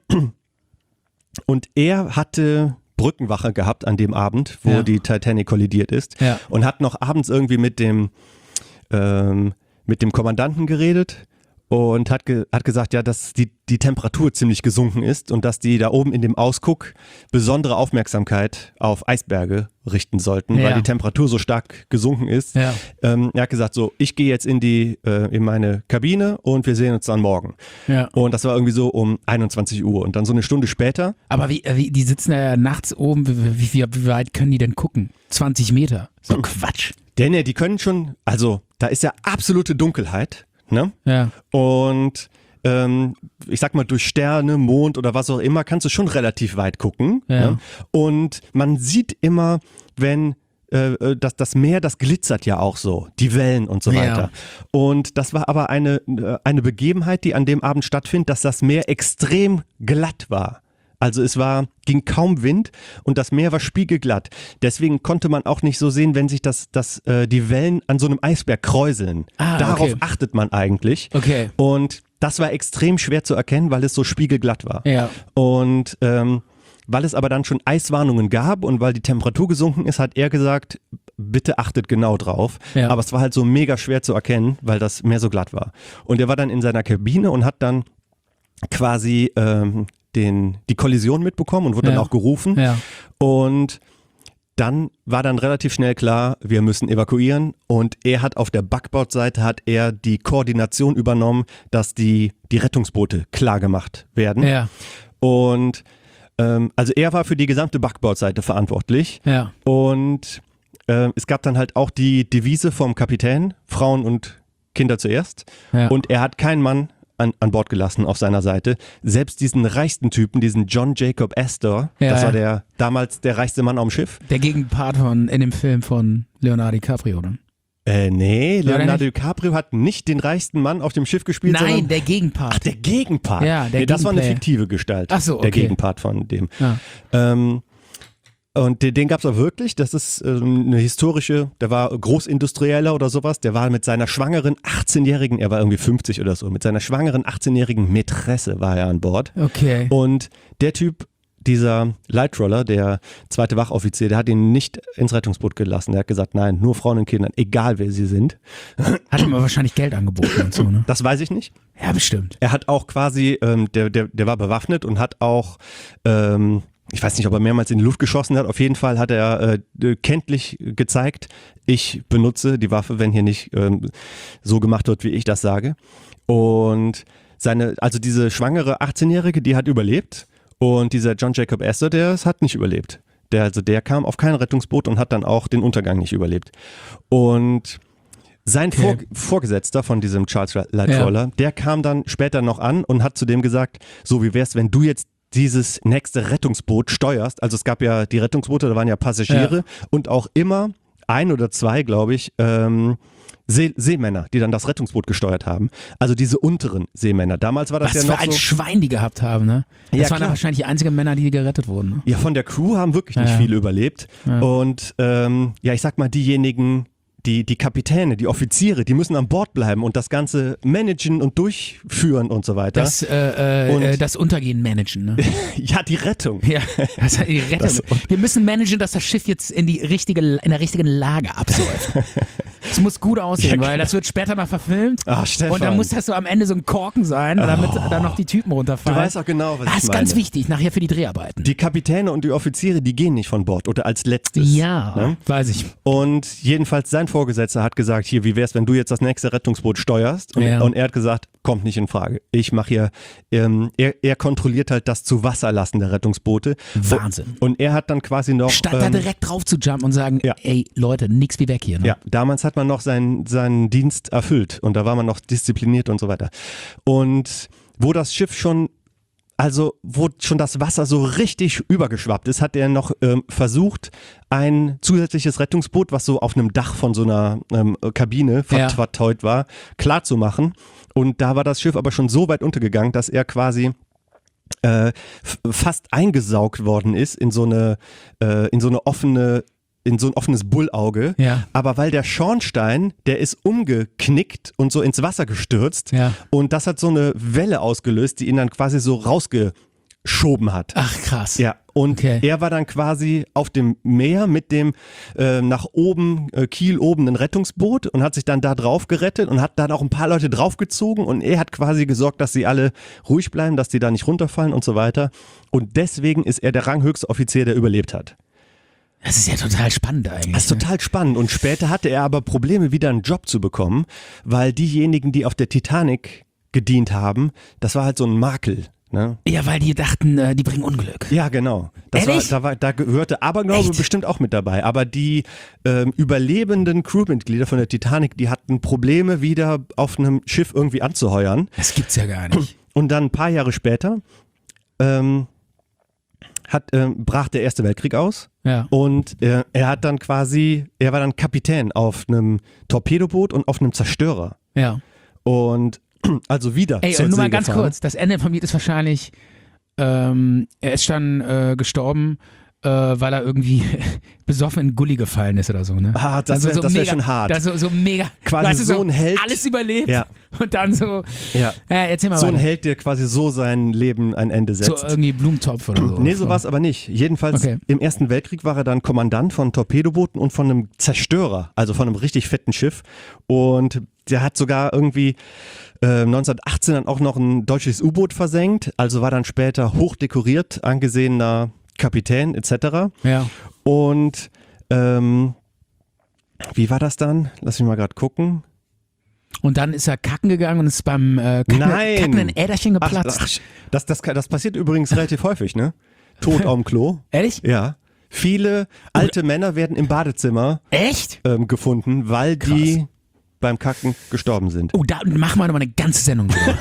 und er hatte Brückenwache gehabt an dem Abend, wo Ja. die Titanic kollidiert ist. Ja. Und hat noch abends irgendwie mit dem, ähm, mit dem Kommandanten geredet und hat, ge hat gesagt, ja, dass die, die Temperatur ziemlich gesunken ist und dass die da oben in dem Ausguck besondere Aufmerksamkeit auf Eisberge richten sollten, Ja. weil die Temperatur so stark gesunken ist. Ja. Ähm, er hat gesagt, so, ich gehe jetzt in die äh, in meine Kabine und wir sehen uns dann morgen. Ja. Und das war irgendwie so um einundzwanzig Uhr und dann so eine Stunde später, Aber wie, wie, die sitzen ja nachts oben, wie, wie, wie, wie weit können die denn gucken? zwanzig Meter. So Quatsch. denn ja, die können schon, also da ist ja absolute Dunkelheit, ne? Ja. Und ähm, ich sag mal, durch Sterne, Mond oder was auch immer, kannst du schon relativ weit gucken. Ja. Ne? Und man sieht immer, wenn äh, das, das Meer, das glitzert ja auch so, die Wellen und so Ja. weiter. Und das war aber eine, äh, eine Begebenheit, die an dem Abend stattfindet, dass das Meer extrem glatt war. Also es war, ging kaum Wind und das Meer war spiegelglatt. Deswegen konnte man auch nicht so sehen, wenn sich das, das, äh, die Wellen an so einem Eisberg kräuseln. Ah, Darauf okay. achtet man eigentlich. Okay. Und das war extrem schwer zu erkennen, weil es so spiegelglatt war. Ja. Und ähm, weil es aber dann schon Eiswarnungen gab und weil die Temperatur gesunken ist, hat er gesagt, bitte achtet genau drauf. Ja. Aber es war halt so mega schwer zu erkennen, weil das Meer so glatt war. Und er war dann in seiner Kabine und hat dann quasi ähm, den, die Kollision mitbekommen und wurde Ja. dann auch gerufen. Ja. Und dann war dann relativ schnell klar, wir müssen evakuieren und er hat auf der Backbordseite hat er die Koordination übernommen, dass die, die Rettungsboote klar gemacht werden. Ja. Und ähm, also er war für die gesamte Backbordseite verantwortlich Ja. und ähm, es gab dann halt auch die Devise vom Kapitän, Frauen und Kinder zuerst Ja. und er hat keinen Mann an, an Bord gelassen auf seiner Seite. Selbst diesen reichsten Typen, diesen John Jacob Astor, Ja, das ja. war der damals der reichste Mann am Schiff. Der Gegenpart von in dem Film von Leonardo DiCaprio, oder? Äh, nee, War der Leonardo nicht? DiCaprio hat nicht den reichsten Mann auf dem Schiff gespielt, Nein, sondern der Gegenpart. ach, der Gegenpart. Ja, der nee, das war eine Gegenplayer. fiktive Gestalt. Ach so, Der okay. Gegenpart von dem. Ja. Ähm, und den, den gab es auch wirklich. Das ist äh, eine historische, der war Großindustrieller oder sowas. Der war mit seiner schwangeren achtzehnjährigen, er war irgendwie fünfzig oder so, mit seiner schwangeren achtzehnjährigen Mätresse war er an Bord. Okay. Und der Typ, dieser Lightroller, der zweite Wachoffizier, der hat ihn nicht ins Rettungsboot gelassen. Der hat gesagt, nein, nur Frauen und Kinder, egal wer sie sind. Hat ihm aber wahrscheinlich Geld angeboten und so, ne? Das weiß ich nicht. Ja, bestimmt. Er hat auch quasi, ähm, der, der, der war bewaffnet und hat auch, ähm, ich weiß nicht, ob er mehrmals in die Luft geschossen hat, auf jeden Fall hat er äh, kenntlich gezeigt, ich benutze die Waffe, wenn hier nicht ähm, so gemacht wird, wie ich das sage. Und seine, also diese schwangere achtzehnjährige, die hat überlebt und dieser John Jacob Astor, der hat nicht überlebt. Der, also der kam auf kein Rettungsboot und hat dann auch den Untergang nicht überlebt. Und sein Okay. Vor Vorgesetzter von diesem Charles Lightroller, der kam dann später noch an und hat zu dem gesagt, so wie wär's, wenn du jetzt dieses nächste Rettungsboot steuerst. Also es gab ja die Rettungsboote, da waren ja Passagiere Ja. und auch immer ein oder zwei, glaube ich, ähm, See Seemänner, die dann das Rettungsboot gesteuert haben. Also diese unteren Seemänner. Damals war das Was ja für noch ein so. Schwein die gehabt haben, ne? Das Ja, waren klar. dann wahrscheinlich die einzigen Männer, die gerettet wurden, ne? Ja, von der Crew haben wirklich nicht Ja. viele überlebt. Ja. Und ähm, ja, ich sag mal, diejenigen, die, die Kapitäne, die Offiziere, die müssen an Bord bleiben und das Ganze managen und durchführen und so weiter. Das, äh, äh, Und- das Untergehen managen, ne? Ja, die Rettung. Ja, das hat die Rettung. Das- Wir müssen managen, dass das Schiff jetzt in die richtige, in der richtigen Lage absäuft. Es muss gut aussehen, Ja, weil das wird später mal verfilmt. Ach, Stefan. Und dann muss das so am Ende so ein Korken sein, damit dann noch die Typen Du runterfallen. weißt auch genau, was das ich ist meine. ganz wichtig, nachher für die Dreharbeiten. Die Kapitäne und die Offiziere, die gehen nicht von Bord oder als letztes. ja, Ne? weiß ich. Und jedenfalls sein Vorgesetzter hat gesagt, hier, wie wär's, wenn du jetzt das nächste Rettungsboot steuerst? Und, Ja. und er hat gesagt, kommt nicht in Frage. Ich mache hier, ähm, er, er kontrolliert halt das zu Wasser lassen der Rettungsboote. Wahnsinn. Und er hat dann quasi noch... Statt da ähm, direkt drauf zu jumpen und sagen, ja. ey Leute, nix wie weg hier. Ne? Ja, damals hat man noch seinen, seinen Dienst erfüllt und da war man noch diszipliniert und so weiter. Und wo das Schiff schon, also wo schon das Wasser so richtig übergeschwappt ist, hat er noch ähm, versucht, ein zusätzliches Rettungsboot, was so auf einem Dach von so einer ähm, Kabine Ja. verteut war, klar zu machen. Und da war das Schiff aber schon so weit untergegangen, dass er quasi äh, f- fast eingesaugt worden ist in so eine, äh, in so eine offene in so ein offenes Bullauge, Ja. aber weil der Schornstein, der ist umgeknickt und so ins Wasser gestürzt Ja. und das hat so eine Welle ausgelöst, die ihn dann quasi so rausgeschoben hat. Ach krass. Ja, und Okay. er war dann quasi auf dem Meer mit dem äh, nach oben, äh, Kiel oben ein Rettungsboot und hat sich dann da drauf gerettet und hat dann auch ein paar Leute draufgezogen und er hat quasi gesorgt, dass sie alle ruhig bleiben, dass die da nicht runterfallen und so weiter. Und deswegen ist er der ranghöchste Offizier, der überlebt hat. Das ist ja total spannend eigentlich. Das ist total spannend. Und später hatte er aber Probleme, wieder einen Job zu bekommen, weil diejenigen, die auf der Titanic gedient haben, das war halt so ein Makel. Ne? Ja, weil die dachten, äh, die bringen Unglück. Ja, genau. Das war, Ehrlich? da, war, da gehörte Aberglaube Echt? bestimmt auch mit dabei. Aber die ähm, überlebenden Crewmitglieder von der Titanic, die hatten Probleme, wieder auf einem Schiff irgendwie anzuheuern. Das gibt's ja gar nicht. Und dann ein paar Jahre später ähm, hat, ähm, brach der Erste Weltkrieg aus. Ja. Und äh, er hat dann quasi, er war dann Kapitän auf einem Torpedoboot und auf einem Zerstörer. Ja. Und also wieder Ey, zur und nur mal See ganz gefahren. kurz, das Ende vom Lied ist wahrscheinlich, ähm, er ist dann äh, gestorben, äh, weil er irgendwie besoffen in Gully gefallen ist oder so, ne? Ah, das Also wär- das wär mega, schon hart. Das so, so mega, Quasi weißt du, so ein Held. alles überlebt Ja. und dann so, Ja. äh, erzähl mal So ein weiter. Held, der quasi so sein Leben ein Ende So setzt. irgendwie Blumentopf oder so. Nee, so war es aber nicht. Jedenfalls Okay. im Ersten Weltkrieg war er dann Kommandant von Torpedobooten und von einem Zerstörer, also von einem richtig fetten Schiff. Und der hat sogar irgendwie äh, neunzehnhundertachtzehn dann auch noch ein deutsches U-Boot versenkt, also war dann später hochdekoriert, angesehener Kapitän et cetera. Ja. Und ähm, wie war das dann? Lass mich mal gerade gucken. Und dann ist er kacken gegangen und ist beim äh, kacken, Nein. kackenden Äderchen Ach, geplatzt. ach, das, das, das passiert übrigens relativ häufig, ne? Tod auf dem Klo. Ehrlich? Ja. Viele alte Männer werden im Badezimmer Echt? ähm, gefunden, weil die beim Kacken gestorben sind. Oh, da machen wir nochmal eine ganze Sendung drüber.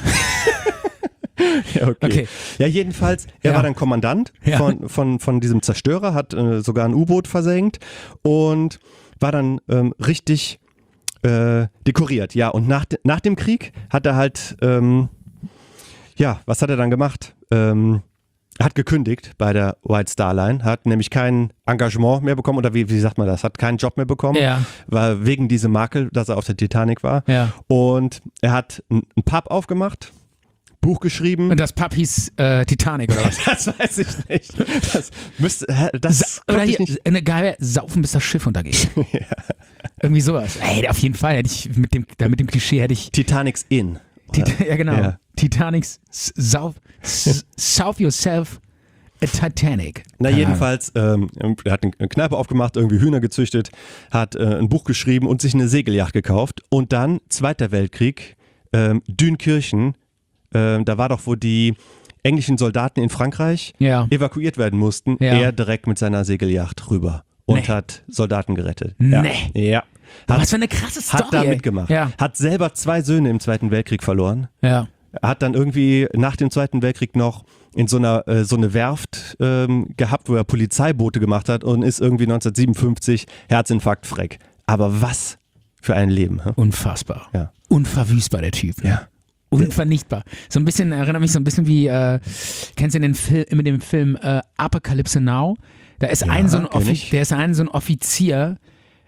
Ja, okay. Okay. Ja, jedenfalls, er Ja. war dann Kommandant Ja. von, von, von diesem Zerstörer, hat äh, sogar ein U-Boot versenkt und war dann ähm, richtig äh, dekoriert. Ja, und nach, de nach dem Krieg hat er halt, ähm, ja, was hat er dann gemacht? Ähm, er hat gekündigt bei der White Star Line, hat nämlich kein Engagement mehr bekommen oder wie, wie sagt man das, hat keinen Job mehr bekommen, Ja. war wegen diesem Makel, dass er auf der Titanic war. Ja. Und er hat einen Pub aufgemacht, Buch geschrieben. Und das Pub hieß äh, Titanic oder was? Das weiß ich nicht. Das müsste, hä, das Oder konnte ich hier, nicht. eine geile Saufen, bis das Schiff untergeht. Irgendwie sowas. Ey, auf jeden Fall hätte ich mit dem, da mit dem Klischee hätte ich. Titanics Inn. Tit ja, genau. Ja. Titanics Sauf, S- Sauf yourself a Titanic. Na Keine jedenfalls, ähm, er hat eine Kneipe aufgemacht, irgendwie Hühner gezüchtet, hat äh, ein Buch geschrieben und sich eine Segelyacht gekauft. Und dann, Zweiter Weltkrieg, ähm, Dünkirchen, ähm, da war doch, wo die englischen Soldaten in Frankreich Ja. evakuiert werden mussten, Ja. er direkt mit seiner Segelyacht rüber und Nee. hat Soldaten gerettet. Nee. Ja. ja. Ahnung. Hat, Was für eine krasse Story. hat da ey. mitgemacht. Ja. Hat selber zwei Söhne im Zweiten Weltkrieg verloren. Ja. Er hat dann irgendwie nach dem Zweiten Weltkrieg noch in so einer äh, so eine Werft ähm, gehabt, wo er Polizeiboote gemacht hat und ist irgendwie neunzehnhundertsiebenundfünfzig Herzinfarkt Freck. Aber was für ein Leben. Hä? Unfassbar. Ja. Unverwüstbar, der Typ. Ne? Ja. Unvernichtbar. So ein bisschen, erinnert mich so ein bisschen wie, äh, kennst du den Film, immer den Film äh, Apocalypse Now? Da ist Ja, ein so ein kenn Offi ich. der ist ein so ein Offizier,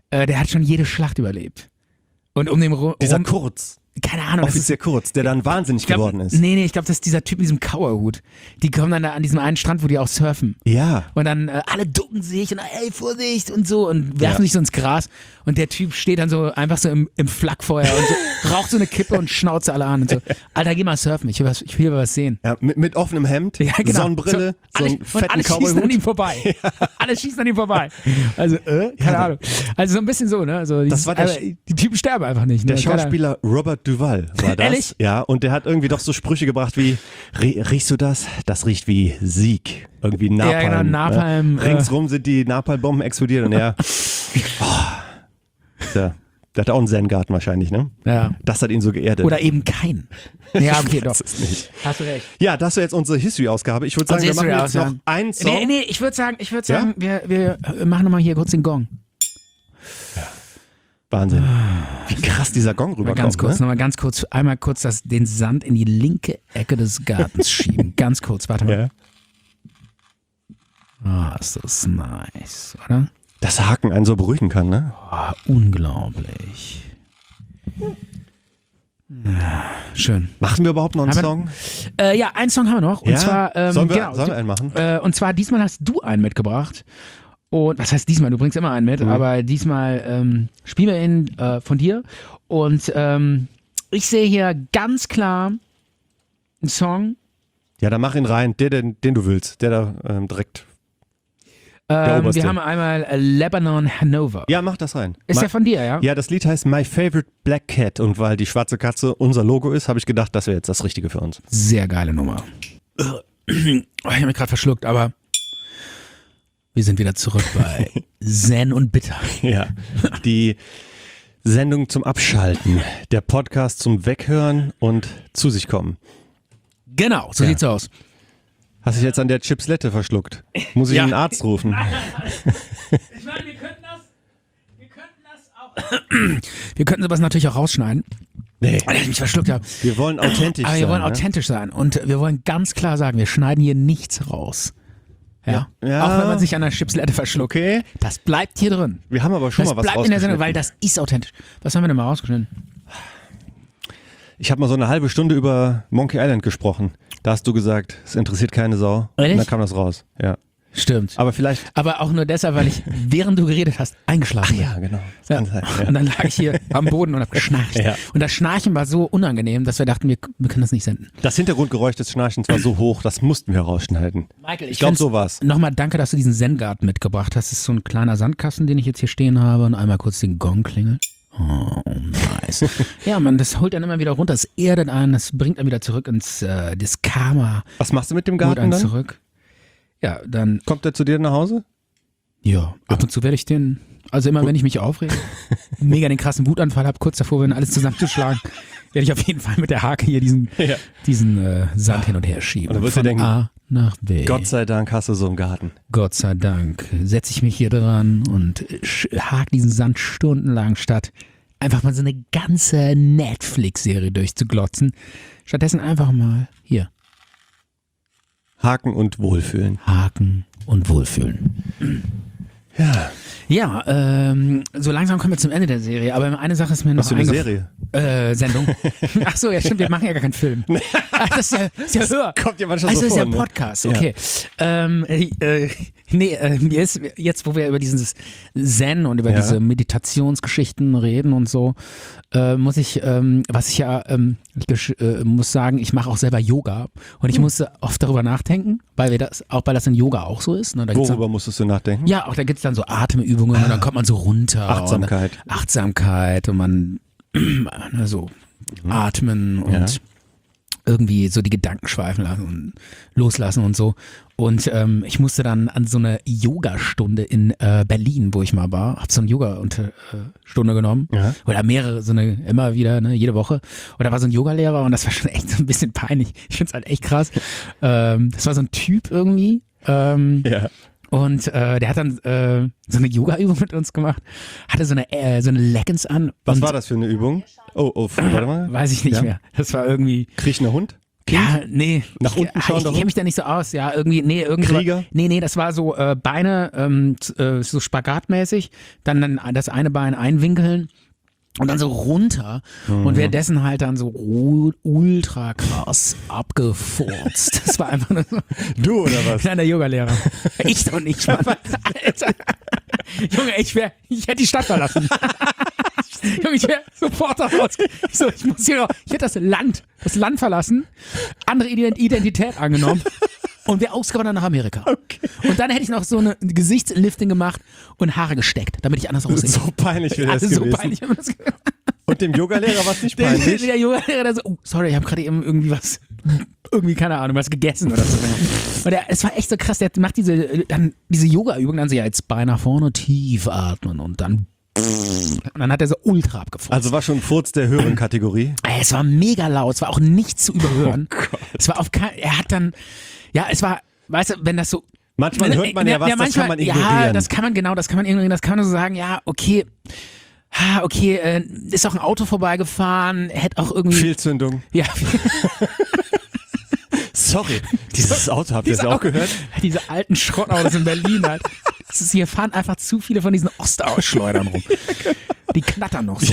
äh, der hat schon jede Schlacht überlebt. Und um den rum, Dieser rum Kurz, keine Ahnung, das ist, Offizier Kurz, der dann wahnsinnig ich glaub, geworden ist. Nee, nee, ich glaube, das ist dieser Typ mit diesem Kauerhut. Die kommen dann da an diesem einen Strand, wo die auch surfen. Ja. Und dann äh, alle ducken sich und ey, Vorsicht und so und werfen Ja. sich so ins Gras. Und der Typ steht dann so einfach so im, im Flakfeuer und so, raucht so eine Kippe und schnauzt alle an und so. Alter, geh mal surfen, ich will, was, ich will was sehen. Ja, mit, mit offenem Hemd, Ja, genau. Sonnenbrille, so, alle, einen und fetten alle schießen an Cowboy-Hut. ihm vorbei. Alle schießen an ihm vorbei. Also, äh, keine Ja, Ahnung. Also so ein bisschen so, ne? Also, dieses, war der aber die Typen sterben einfach nicht. Ne? Der Keine Ahnung. Schauspieler Robert Duvall war das. Ehrlich? Ja, und der hat irgendwie doch so Sprüche gebracht wie, "Rie- riechst du das? Das riecht wie Sieg. Irgendwie Napalm. Ja, genau, Napalm, Ja. äh. Ringsrum sind die Napalmbomben explodiert und er, oh, der, der hat auch einen Zen-Garten wahrscheinlich, ne? Ja. Das hat ihn so geerdet. Oder eben keinen. Ja, okay, doch. Das ist nicht. Hast du recht. Ja, das war jetzt unsere History-Ausgabe. Ich würde sagen, wir Unsere machen jetzt noch History-Ausgabe. einen Song. Nee, nee, ich würde sagen, ich würde Ja? sagen, wir, wir machen nochmal hier kurz den Gong. Wahnsinn. Wie krass dieser Gong Mal rüberkommt. ganz kurz, ne? nochmal ganz kurz, einmal kurz das, den Sand in die linke Ecke des Gartens schieben. Ganz kurz, warte mal. Ja. Ah, ist das nice, oder? Dass Haken einen so beruhigen kann, ne? Oh, unglaublich. Ja, schön. Machen wir überhaupt noch einen Aber- Song? Äh, ja, einen Song haben wir noch. Und Ja? zwar, ähm, Sollen wir- genau, sollen wir einen machen? Äh, und zwar diesmal hast du einen mitgebracht. Und was heißt diesmal? Du bringst immer einen mit, Mhm. aber diesmal ähm, spielen wir ihn äh, von dir. Und ähm, ich sehe hier ganz klar einen Song. Ja, dann mach ihn rein. Der, den, den du willst. Der da ähm, direkt. Ähm, oberste. wir haben einmal äh, Lebanon Hanover. Ja, mach das rein. Ist Ma- der von dir, ja? Ja, das Lied heißt My Favorite Black Cat und weil die schwarze Katze unser Logo ist, habe ich gedacht, das wäre jetzt das Richtige für uns. Sehr geile Nummer. Oh, ich habe mich gerade verschluckt, aber wir sind wieder zurück bei Zen und Bitter. Ja. Die Sendung zum Abschalten, der Podcast zum Weghören und zu sich kommen. Genau, so Ja. sieht's aus. Hast dich jetzt an der Chipslette verschluckt? Muss ich Ja. einen Arzt rufen? Ich meine, wir könnten das, wir könnten das auch. Wir könnten sowas natürlich auch rausschneiden, Nee. weil ich mich verschluckt habe. Wir wollen authentisch Aber sein. wir wollen ne? authentisch sein und wir wollen ganz klar sagen, wir schneiden hier nichts raus. Ja. Ja. Ja. Auch wenn man sich an der Chipslette verschluckt. Okay. Das bleibt hier drin. Wir haben aber schon Das mal was bleibt in der Sendung, weil rausgeschnitten. das ist authentisch. Was haben wir denn mal rausgeschnitten? Ich habe mal so eine halbe Stunde über Monkey Island gesprochen. Da hast du gesagt, es interessiert keine Sau. Ehrlich? Und dann kam das raus. Ja. Stimmt. Aber vielleicht. Aber auch nur deshalb, weil ich, während du geredet hast, eingeschlafen bin. Ja, genau. Das Ja. kann sein, ja. Und dann lag ich hier am Boden und hab geschnarcht. Ja. Und das Schnarchen war so unangenehm, dass wir dachten, wir, wir können das nicht senden. Das Hintergrundgeräusch des Schnarchens war so hoch, das mussten wir rausschneiden. Michael, Ich glaube, so war's. Nochmal danke, dass du diesen Zen-Garten mitgebracht hast. Das ist so ein kleiner Sandkasten, den ich jetzt hier stehen habe. Und einmal kurz den Gong klingelt. Oh, nice. Ja, man, das holt dann immer wieder runter, das erdet einen, das bringt einen wieder zurück ins äh, das Karma. Was machst du mit dem Holt Garten einen dann? zurück. Ja, dann, Kommt er zu dir nach Hause? ja, ab und zu werde ich den, also immer wenn ich mich aufrege, mega den krassen Wutanfall habe, kurz davor bin, alles zusammenzuschlagen, werde ich auf jeden Fall mit der Hake hier diesen, Ja. diesen äh, Sand hin und her schieben. Und dann wirst du Von denken, A nach B. Gott sei Dank hast du so einen Garten. Gott sei Dank setze ich mich hier dran und sch- hake diesen Sand stundenlang, statt einfach mal so eine ganze Netflix-Serie durchzuglotzen. Stattdessen einfach mal hier Haken und Wohlfühlen. haken und wohlfühlen. Ja. Ja, ähm, so langsam kommen wir zum Ende der Serie, aber eine Sache ist mir noch Was für eine eingef- Serie? Äh, Sendung. Ach so, ja stimmt, wir machen ja gar keinen Film. Ach, das ist ja, ist ja höher. kommt ja manchmal also so ist vor, ja ne? Podcast, Ja. okay. Ähm, äh, äh, nee, äh, mir ist, jetzt, wo wir über dieses Zen und über Ja. diese Meditationsgeschichten reden und so, äh, muss ich, ähm, was ich ja, ähm, ich gesch- äh, muss sagen, ich mache auch selber Yoga und ich musste oft darüber nachdenken, weil wir das, auch weil das in Yoga auch so ist. Ne? Da gibt's Worüber musstest du nachdenken? ja, auch da gibt's dann so Atemübungen und dann kommt man so runter. Achtsamkeit. Und Achtsamkeit und man ne, so atmen und Ja. irgendwie so die Gedanken schweifen lassen und loslassen und so. Und ähm, ich musste dann an so eine Yogastunde in äh, Berlin, wo ich mal war, hab so eine Yoga-Stunde genommen. Ja. Oder mehrere, so eine, immer wieder, ne, jede Woche. Und da war so ein Yogalehrer und das war schon echt so ein bisschen peinlich. Ich find's halt echt krass. Ähm, das war so ein Typ irgendwie. Ähm, Ja. und äh, der hat dann äh, so eine Yoga-Übung mit uns gemacht, hatte so eine, äh, so eine Leggings an. Was und war das für eine Übung? Oh, oh, warte mal. Weiß ich nicht Ja. mehr. Das war irgendwie, Kriechender Hund? Ja, nee. Nach unten schauen Ich, ich darum? kenne mich da nicht so aus. Ja, irgendwie, nee, irgendwie. Krieger? Nee, nee, das war so äh, Beine, ähm, z- äh, so spagatmäßig, dann, dann das eine Bein einwinkeln und dann so runter Mhm. und währenddessen halt dann so ru- ultra krass abgefurzt. Das war einfach nur so. Du oder was? Nein, der Yogalehrer. Ich doch nicht, Mann. Alter. Junge, ich wär, ich hätte die Stadt verlassen. Junge, ich wäre sofort da raus. Ich so, ich muss hier raus. Ich hätte das Land, das Land verlassen, andere Ident- Identität angenommen und wäre ausgewandert nach Amerika. Okay. Und dann hätte ich noch so eine Gesichtslifting gemacht und Haare gesteckt, damit ich anders aussehe. So peinlich wäre das Also so gewesen. peinlich. haben wir das ge- Und dem Yogalehrer war es nicht Der, peinlich? der Yogalehrer, der so, oh, sorry, ich habe gerade eben irgendwie was, irgendwie, keine Ahnung, was gegessen oder so. Und der, es war echt so krass, der macht diese, dann diese Yoga-Übung, dann so, ja, jetzt Bein nach vorne, tief atmen und dann und dann hat er so ultra abgefurzt. Also war schon ein Furz der höheren Kategorie. Ey, es war mega laut, es war auch nicht zu überhören. Oh es war auf kein, er hat dann, ja, es war, weißt du, wenn das so. Manchmal hört man ja was, das manchmal, kann man Ja, ignorieren. das kann man, genau, das kann man ignorieren, das kann man so sagen, ja, okay, ha, okay, äh, ist auch ein Auto vorbeigefahren, hätte auch irgendwie. Fehlzündung. Ja, Sorry, dieses Auto, habt ihr das diese auch gehört? Diese alten Schrottautos in Berlin halt. Das ist, hier fahren einfach zu viele von diesen Ostausschleudern rum. Die knattern noch so.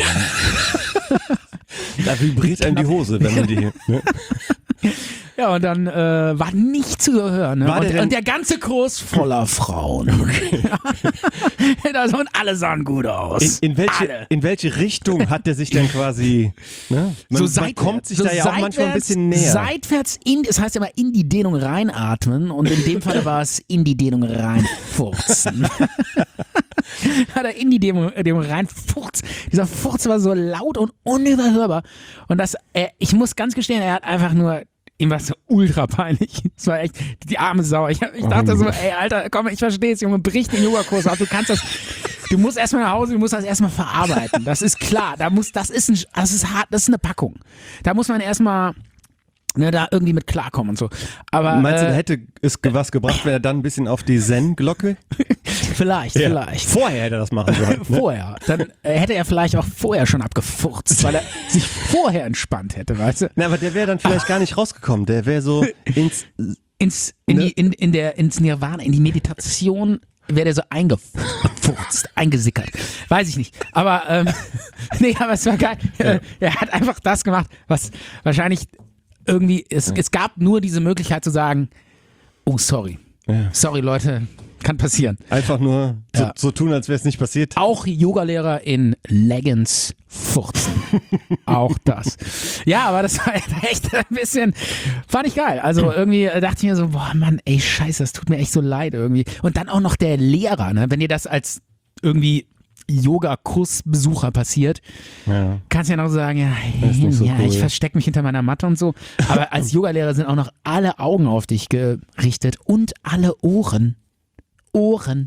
Da vibriert einem die Hose, wenn man die... Ne? Ja, und dann äh, war nicht zu überhören. Ne? War der Und, denn- und der ganze Kurs voller Frauen. Okay. das, und alle sahen gut aus. In, in, welche, Alle. in welche Richtung hat der sich denn quasi... Ne? Man, so man seitwärts, kommt sich so da ja auch manchmal ein seitwärts- bisschen näher. Seitwärts in, das heißt immer in die Dehnung reinatmen und in dem Fall war es in die Dehnung reinfurzen. Hat er in die Dehnung, Dehnung reinfurzt. Dieser Furz war so laut und unüberhörbar. Und das, äh, ich muss ganz gestehen, er hat einfach nur, ihm war so ultra peinlich. Das war echt die arme Sau. Ich, ich dachte so, ey Alter, komm, ich verstehe es, Junge, brich den Yogakurs ab. Du kannst das, du musst erstmal nach Hause, du musst das erstmal verarbeiten. Das ist klar. Da muss, das ist ein, das ist hart, das ist eine Packung. Da muss man erstmal, ne, da irgendwie mit klarkommen und so. Aber Meinst du, da äh, hätte es ge- was gebracht, wäre er dann ein bisschen auf die Zen-Glocke? vielleicht, vielleicht. Vorher hätte er das machen sollen. Ne? Vorher. Dann äh, hätte er vielleicht auch vorher schon abgefurzt, weil er sich vorher entspannt hätte, weißt du? Na, aber der wäre dann vielleicht gar nicht rausgekommen. Der wäre so ins... Ins, in Ne? die, in, in der, ins Nirvana, in die Meditation wäre der so eingefurzt, eingesickert. Weiß ich nicht. Aber, ähm, nee, aber es war geil. Ja. Er hat einfach das gemacht, was wahrscheinlich irgendwie, es, es gab nur diese Möglichkeit zu sagen, oh, sorry. Ja. Sorry, Leute, kann passieren. Einfach nur so, Ja. so tun, als wäre es nicht passiert. Auch Yogalehrer in Leggings furzen. Auch das. Ja, aber das war echt ein bisschen, fand ich geil. Also irgendwie dachte ich mir so, boah Mann, ey Scheiße, das tut mir echt so leid irgendwie. Und dann auch noch der Lehrer, ne? Wenn dir das als irgendwie Yoga-Kursbesucher passiert, Ja. kannst du ja noch sagen, ja, Das ist nicht so ja cool. ich verstecke mich hinter meiner Matte und so. Aber als Yogalehrer sind auch noch alle Augen auf dich gerichtet und alle Ohren. Ohren.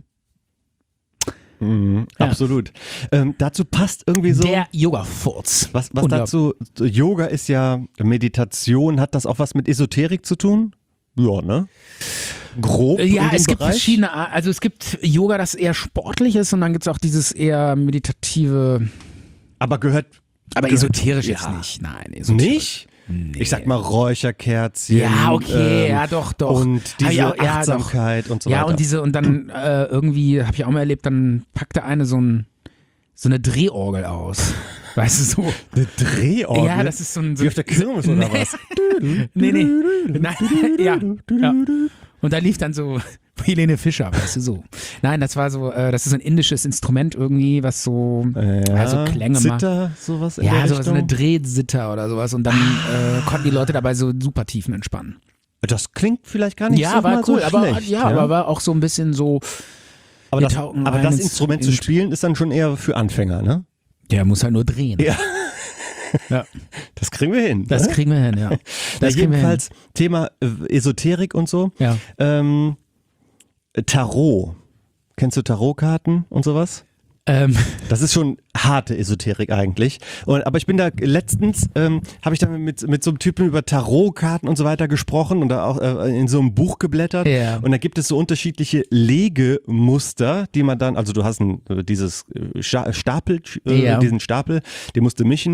Mhm, Ja. Absolut. Ähm, dazu passt irgendwie so... Der Yoga-Furz. Was, was Unglaublich. dazu, Yoga ist ja Meditation, hat das auch was mit Esoterik zu tun? Ja, ne? Grob in Ja, dem es gibt Bereich? verschiedene, Ar- also es gibt Yoga, das eher sportlich ist und dann gibt es auch dieses eher meditative, Aber gehört... aber gehört, esoterisch jetzt ja. nicht. Nein, esoterisch. Nicht? Ich sag mal Räucherkerzchen. Ja, okay, ähm, ja doch, doch. Und Hab diese ich auch- ja, Achtsamkeit und so Ja, weiter. und diese, und dann äh, irgendwie, habe ich auch mal erlebt, dann packt der eine so, ein, so eine Drehorgel aus. Weißt du, so. Eine Drehorgel? Ja, das ist so ein. So Wie auf der Kirmes oder nee. was? Nee, nee. Nein, ja, ja. Und da lief dann so Helene Fischer, weißt du, so. Nein, das war so, äh, das ist so ein indisches Instrument irgendwie, was so, Ja, also Klänge macht. Zither, sowas in Ja, der so, so eine Richtung? Drehsitter oder sowas. Und dann äh, konnten die Leute dabei so super tiefen entspannen. Das klingt vielleicht gar nicht Ja, so war mal cool, so aber schlecht. ja, aber war auch so ein bisschen so. aber wir das, tauchen aber rein das ins- Instrument zu in- spielen ist dann schon eher für Anfänger, ne? Der muss halt nur drehen. Ja. Ja. Das kriegen wir hin. Das ne? kriegen wir hin, ja. Na, Das kriegen wir hin. jedenfalls Thema äh, Esoterik und so. Ja. Ähm, Tarot. Kennst du Tarotkarten und sowas? Ähm, Das ist schon harte Esoterik eigentlich. Und, aber ich bin da letztens, ähm, habe ich da mit, mit so einem Typen über Tarotkarten und so weiter gesprochen und da auch äh, in so einem Buch geblättert. Ja. Und da gibt es so unterschiedliche Legemuster, die man dann, also du hast ein, äh, dieses äh, Scha- Stapel, äh, Ja. diesen Stapel, den musst du mischen.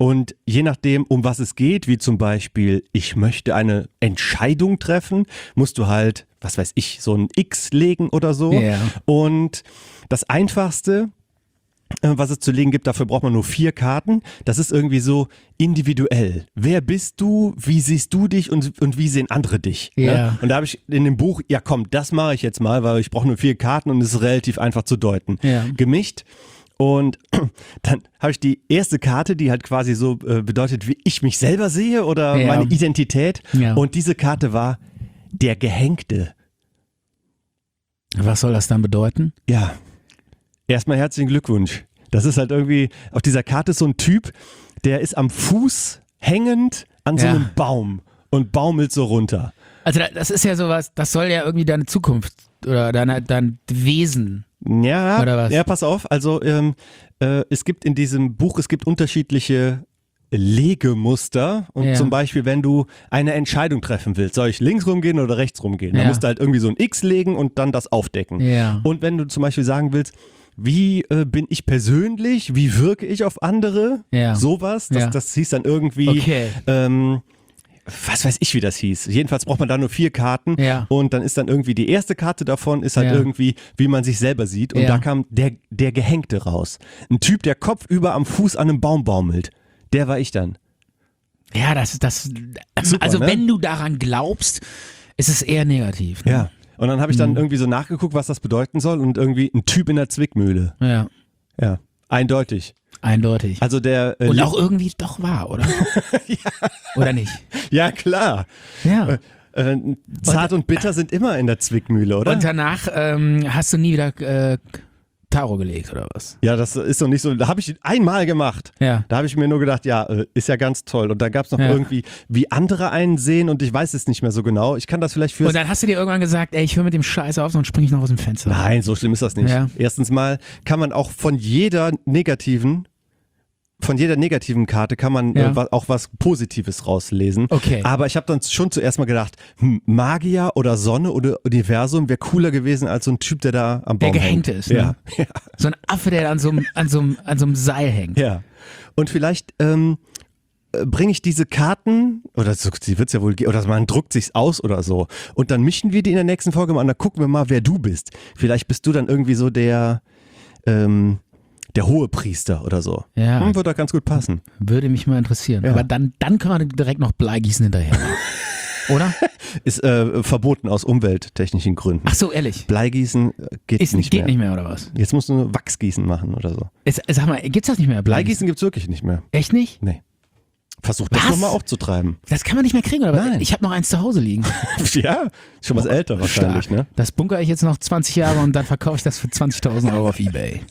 Und je nachdem, um was es geht, wie zum Beispiel, ich möchte eine Entscheidung treffen, musst du halt, was weiß ich, so ein X legen oder so. Ja. Und das Einfachste, äh, was es zu legen gibt, dafür braucht man nur vier Karten. Das ist irgendwie so individuell. Wer bist du, wie siehst du dich und, und wie sehen andere dich? Ja. Ne? Und da habe ich in dem Buch, ja komm, das mache ich jetzt mal, weil ich brauche nur vier Karten und es ist relativ einfach zu deuten. Ja. Gemischt. Und dann habe ich die erste Karte, die halt quasi so äh, bedeutet, wie ich mich selber sehe oder Ja. meine Identität. Ja. Und diese Karte war der Gehängte. Was soll das dann bedeuten? Ja, erstmal herzlichen Glückwunsch. Das ist halt irgendwie, auf dieser Karte ist so ein Typ, der ist am Fuß hängend an so Ja. einem Baum und baumelt so runter. Also da- das ist ja sowas, das soll ja irgendwie deine Zukunft oder deine, dein Wesen. Ja, Oder was? ja, pass auf. Also ähm, äh, es gibt in diesem Buch, es gibt unterschiedliche Legemuster und Ja. zum Beispiel, wenn du eine Entscheidung treffen willst, soll ich links rumgehen oder rechts rumgehen? Ja. Dann musst du halt irgendwie so ein X legen und dann das aufdecken. Ja. Und wenn du zum Beispiel sagen willst, wie äh, bin ich persönlich, wie wirke ich auf andere, Ja. sowas, das, Ja. das hieß dann irgendwie, Okay. ähm, was weiß ich, wie das hieß. Jedenfalls braucht man da nur vier Karten Ja. und dann ist dann irgendwie die erste Karte davon ist halt Ja. irgendwie, wie man sich selber sieht und Ja. da kam der, der Gehängte raus. Ein Typ, der kopfüber am Fuß an einem Baum baumelt. Der war ich dann. Ja, das ist das. Super, also ne? wenn du daran glaubst, ist es eher negativ. Ne? Ja. Und dann habe ich dann irgendwie so nachgeguckt, was das bedeuten soll und irgendwie ein Typ in der Zwickmühle. Ja, Ja, eindeutig. eindeutig. Also der äh, Und Le- auch irgendwie doch wahr, oder? Oder nicht? ja klar. Ja. Äh, zart und bitter sind immer in der Zwickmühle, oder? Und danach ähm, hast du nie wieder äh, Tarot gelegt, oder was? Ja, das ist doch nicht so. Da habe ich einmal gemacht. Ja. Da habe ich mir nur gedacht, ja, äh, ist ja ganz toll. Und da gab es noch Ja. irgendwie, wie andere einen sehen und ich weiß es nicht mehr so genau. Ich kann das vielleicht für. Und dann hast du dir irgendwann gesagt, ey, ich höre mit dem Scheiß auf, sonst springe ich noch aus dem Fenster. Nein, so schlimm ist das nicht. Ja. Erstens mal kann man auch von jeder negativen, von jeder negativen Karte kann man Ja. äh, wa- auch was Positives rauslesen. Okay. Aber ich habe dann schon zuerst mal gedacht, hm, Magier oder Sonne oder Universum wäre cooler gewesen als so ein Typ, der da am Der Baum gehängt hängt. ist, ne? Ja. ja. So ein Affe, der an so einem, an so einem, an so einem Seil hängt. Ja. Und vielleicht ähm, äh, bringe ich diese Karten, oder so, sie wird's ja wohl gehen, oder man druckt sich's aus oder so. Und dann mischen wir die in der nächsten Folge mal und dann gucken wir mal, wer du bist. Vielleicht bist du dann irgendwie so der, ähm, der Hohepriester oder so. Ja. Hm, würde doch ganz gut passen. Würde mich mal interessieren. Ja. Aber dann, dann können wir direkt noch Bleigießen hinterher. Oder? Ist äh, verboten aus umwelttechnischen Gründen. Ach so, ehrlich. Bleigießen äh, geht Ist, nicht geht mehr. nicht mehr, oder was? Jetzt musst du nur Wachsgießen machen oder so. Ist, sag mal, gibt's das nicht mehr? Bleigießen gibt's wirklich nicht mehr. Echt nicht? Nee. Versuch das Was? nochmal aufzutreiben. Das kann man nicht mehr kriegen, oder was? Nein. Ich habe noch eins zu Hause liegen. Ja, schon was älter wahrscheinlich, Stark. ne? Das bunkere ich jetzt noch zwanzig Jahre und dann verkaufe ich das für zwanzigtausend Euro auf Ebay.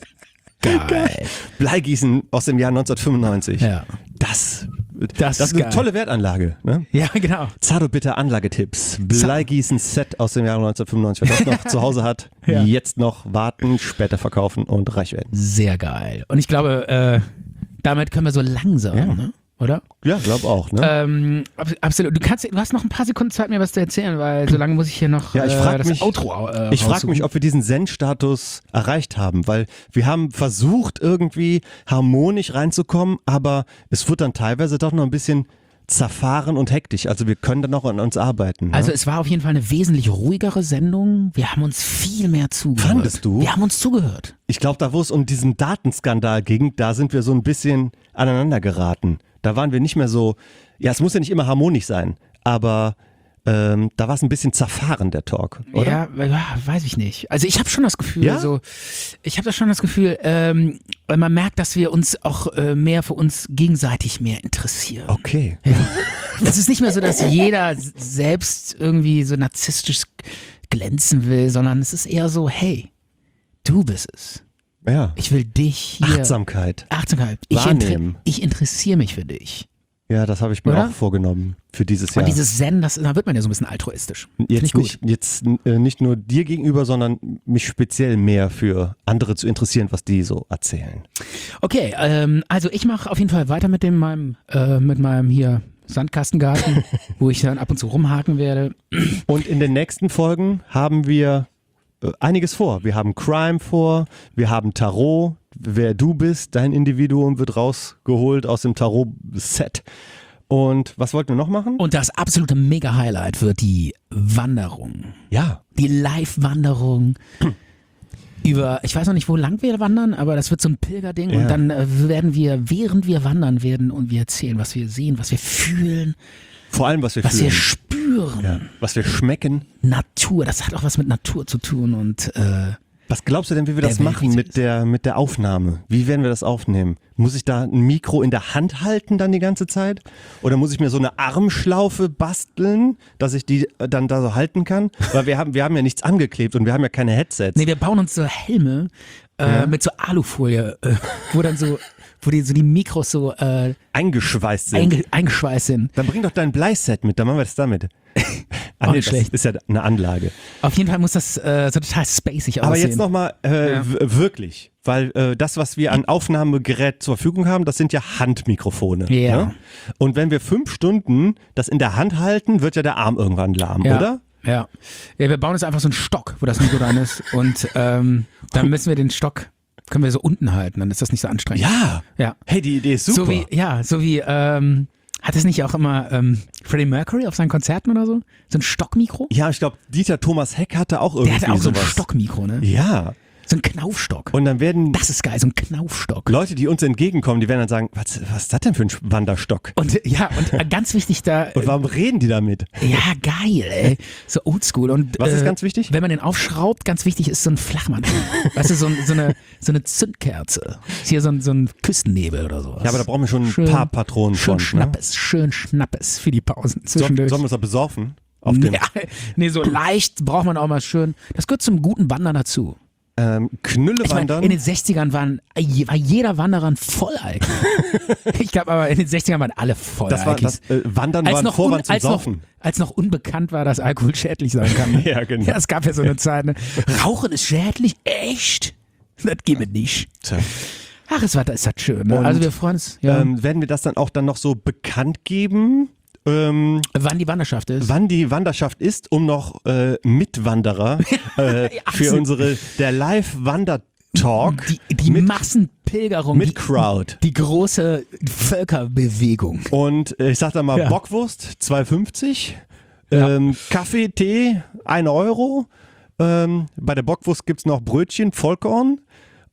Geil. Bleigießen aus dem Jahr neunzehnhundertfünfundneunzig. Ja. Das, Das das ist ist eine geil. tolle Wertanlage. Ne? Ja, genau. Zart und bitter Anlagetipps. Bleigießen-Set aus dem Jahr neunzehnhundertünfundneunzig. Wer das noch zu Hause hat, Ja. jetzt noch warten, später verkaufen und reich werden. Sehr geil. Und ich glaube, äh, damit können wir so langsam, Ja. ne? Oder? Ja, glaub auch. Ne? Ähm, ab, absolut. Du kannst, du hast noch ein paar Sekunden Zeit, mir was zu erzählen, weil so lange muss ich hier noch Ja, ich äh, frag das mich- Outro äh, Ich frage raussuchen. mich, ob wir diesen Zen-Status erreicht haben, weil wir haben versucht, irgendwie harmonisch reinzukommen, aber es wird dann teilweise doch noch ein bisschen zerfahren und hektisch. Also wir können dann noch an uns arbeiten. Ne? Also es war auf jeden Fall eine wesentlich ruhigere Sendung. Wir haben uns viel mehr zugehört. Fandest du? Wir haben uns zugehört. Ich glaube, da wo es um diesen Datenskandal ging, da sind wir so ein bisschen aneinander geraten. Da waren wir nicht mehr so, ja, es muss ja nicht immer harmonisch sein, aber ähm, da war es ein bisschen zerfahren, der Talk, oder? Ja, ja, weiß ich nicht. Also ich habe schon das Gefühl, Ja? so, ich habe das schon das Gefühl, ähm, weil man merkt, dass wir uns auch äh, mehr für uns gegenseitig mehr interessieren. Okay. Ja. Es ist nicht mehr so, dass jeder s- selbst irgendwie so narzisstisch glänzen will, sondern es ist eher so, hey, du bist es. Ja. Ich will dich hier. Achtsamkeit. Achtsamkeit. Ich, Wahrnehmen. inter ich interessiere mich für dich. Ja, das habe ich mir Oder? auch vorgenommen für dieses Jahr. Und dieses Zen, das, da wird man ja so ein bisschen altruistisch. Finde ich Jetzt gut. nicht, jetzt äh, nicht nur dir gegenüber, sondern mich speziell mehr für andere zu interessieren, was die so erzählen. Okay, ähm, also ich mache auf jeden Fall weiter mit dem meinem, äh, mit meinem hier Sandkastengarten, wo ich dann ab und zu rumhaken werde. Und in den nächsten Folgen haben wir äh, einiges vor. Wir haben Crime vor, wir haben Tarot, wer du bist. Dein Individuum wird rausgeholt aus dem Tarot-Set. Und was wollten wir noch machen? Und das absolute Mega-Highlight wird die Wanderung. Ja. Die Live-Wanderung über, ich weiß noch nicht, wo lang wir wandern, aber das wird so ein Pilgerding Ja. und dann äh, werden wir, während wir wandern werden und wir erzählen, was wir sehen, was wir fühlen, Vor allem, was wir was fühlen. wir spüren. Ja. Was wir schmecken. Natur, das hat auch was mit Natur zu tun und äh, Was glaubst du denn, wie wir Der das Welt, machen wie sie mit ist. der, mit der Aufnahme? Wie werden wir das aufnehmen? Muss ich da ein Mikro in der Hand halten dann die ganze Zeit? Oder muss ich mir so eine Armschlaufe basteln, dass ich die dann da so halten kann? Weil wir haben, wir haben ja nichts angeklebt und wir haben ja keine Headsets. nee, wir bauen uns so Helme äh, Ja. mit so Alufolie, äh, wo dann so, wo die, so die Mikros so äh, Eingeschweißt sind. einge, eingeschweißt sind. Dann bring doch dein Bleiset mit, dann machen wir das damit. Ah, Auch nee, nicht das schlecht. ist ja eine Anlage. Auf jeden Fall muss das äh, so total spacig Aber aussehen. jetzt nochmal äh, Ja. w- wirklich, weil äh, das, was wir an Aufnahmegerät zur Verfügung haben, das sind ja Handmikrofone. Ja. Ne? Und wenn wir fünf Stunden das in der Hand halten, wird ja der Arm irgendwann lahm, ja. oder? Ja. ja, wir bauen jetzt einfach so einen Stock, wo das Mikro dran ist und ähm, dann müssen wir den Stock, können wir so unten halten, dann ist das nicht so anstrengend. Ja. Ja. Hey, die Idee ist super. So wie, ja, so wie, ähm, hat es nicht auch immer ähm, Freddie Mercury auf seinen Konzerten oder so? So ein Stockmikro? ja, ich glaube, Dieter Thomas Heck hatte auch irgendwie Der hatte auch so ein sowas. Stockmikro, ne? Ja. So ein Knaufstock. Und dann werden Das ist geil, so ein Knaufstock. Leute, die uns entgegenkommen, die werden dann sagen, was, was ist das denn für ein Wanderstock? Und ja, und äh, ganz wichtig da, Und warum reden die damit? ja, geil, ey. So oldschool. Und Was ist äh, ganz wichtig? Wenn man den aufschraubt, ganz wichtig ist so ein Flachmann. Weißt du, so, ein, so, eine, so eine Zündkerze. Ist hier so ein, so ein Küstennebel oder sowas. Ja, aber da brauchen wir schon ein Schön- paar Patronen Schön von. Ne? Schnappes, schön Schnappes für die Pausen Sollen zwischendurch. sollen wir uns da besorfen? Auf dem ja, nee, so leicht braucht man auch mal schön. Das gehört zum guten Wandern dazu. ähm, Knülle Ich meine, wandern. in den sechzigern waren, war jeder Wanderer ein Vollalk. Ich glaube aber, in den sechzigern waren alle das war Vollalkis. das äh, Wandern war als ein noch, Vorwand un, zum als, noch, Saufen. als noch unbekannt war, dass Alkohol schädlich sein kann. Ne? Ja, genau. Ja, es gab ja so eine Zeit. Ne? Rauchen ist schädlich? Echt? Das geht es nicht. Tja. Ach, es war, ist das schön. Ne? Und, Also wir freuen uns, ja, Ähm, werden wir das dann auch dann noch so bekannt geben, ähm, wann die Wanderschaft ist. wann die Wanderschaft ist, um noch äh, Mitwanderer äh, für unsere der Live-Wander-Talk Die, die mit, Massenpilgerung, mit die, Crowd. die große Völkerbewegung. Und äh, ich sag da mal Ja. Bockwurst zwei fünfzig, Ja. ähm, Kaffee, Tee ein Euro. Ähm, bei der Bockwurst gibt's noch Brötchen, Vollkorn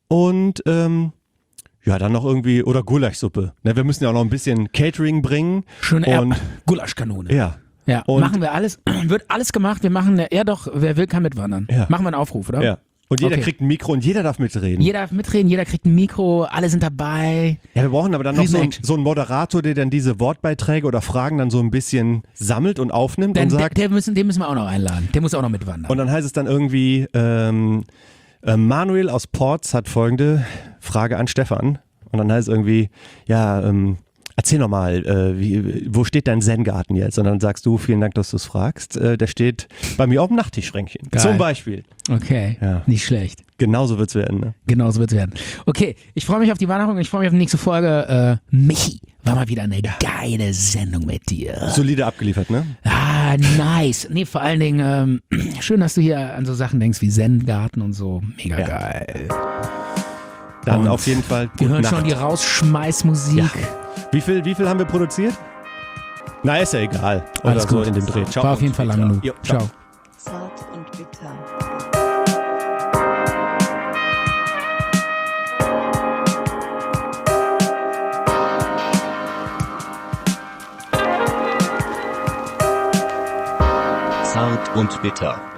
und ähm, ja, dann noch irgendwie, oder Gulaschsuppe. Ne, wir müssen ja auch noch ein bisschen Catering bringen. Schöne und, Erb Gulaschkanone. Ja. Ja, Und- machen wir alles. Wird alles gemacht. Wir machen, ja doch, wer will, kann mitwandern. Ja. Machen wir einen Aufruf, oder? Ja. Und jeder Okay. kriegt ein Mikro und jeder darf mitreden. Jeder darf mitreden, jeder kriegt ein Mikro, alle sind dabei. Ja, wir brauchen aber dann noch so, ein, Riesen-Action. so einen Moderator, der dann diese Wortbeiträge oder Fragen dann so ein bisschen sammelt und aufnimmt Denn und der, sagt. der müssen, den müssen wir auch noch einladen. Der muss auch noch mitwandern. Und dann heißt es dann irgendwie, ähm, äh, Manuel aus Porz hat folgende Frage an Stefan. Und dann heißt es irgendwie, ja, ähm, erzähl noch mal, äh, wie, wo steht dein Zen-Garten jetzt? Und dann sagst du, vielen Dank, dass du es fragst. Äh, der steht bei mir auf dem Nachttischschränkchen. Geil. Zum Beispiel. Okay, Ja. nicht schlecht. Genauso wird's werden. Ne? Genau so wird es werden. Okay, ich freue mich auf die Wanderung, ich freue mich auf die nächste Folge. Äh, Michi, war mal wieder eine geile Sendung mit dir. Solide abgeliefert, ne? Ah, nice. Nee, vor allen Dingen, ähm, schön, dass du hier an so Sachen denkst wie Zen-Garten und so. Mega Ja. geil. Dann Und auf jeden Fall Wir gute hören Nacht. schon die Rausschmeißmusik. Ja. Wie viel, wie viel haben wir produziert? Na, ist ja egal. Oder Alles so gut. in dem Dreh. Ciao. War auf jeden Fall lang genug. Jo, Ciao. Zart und bitter. Zart und bitter.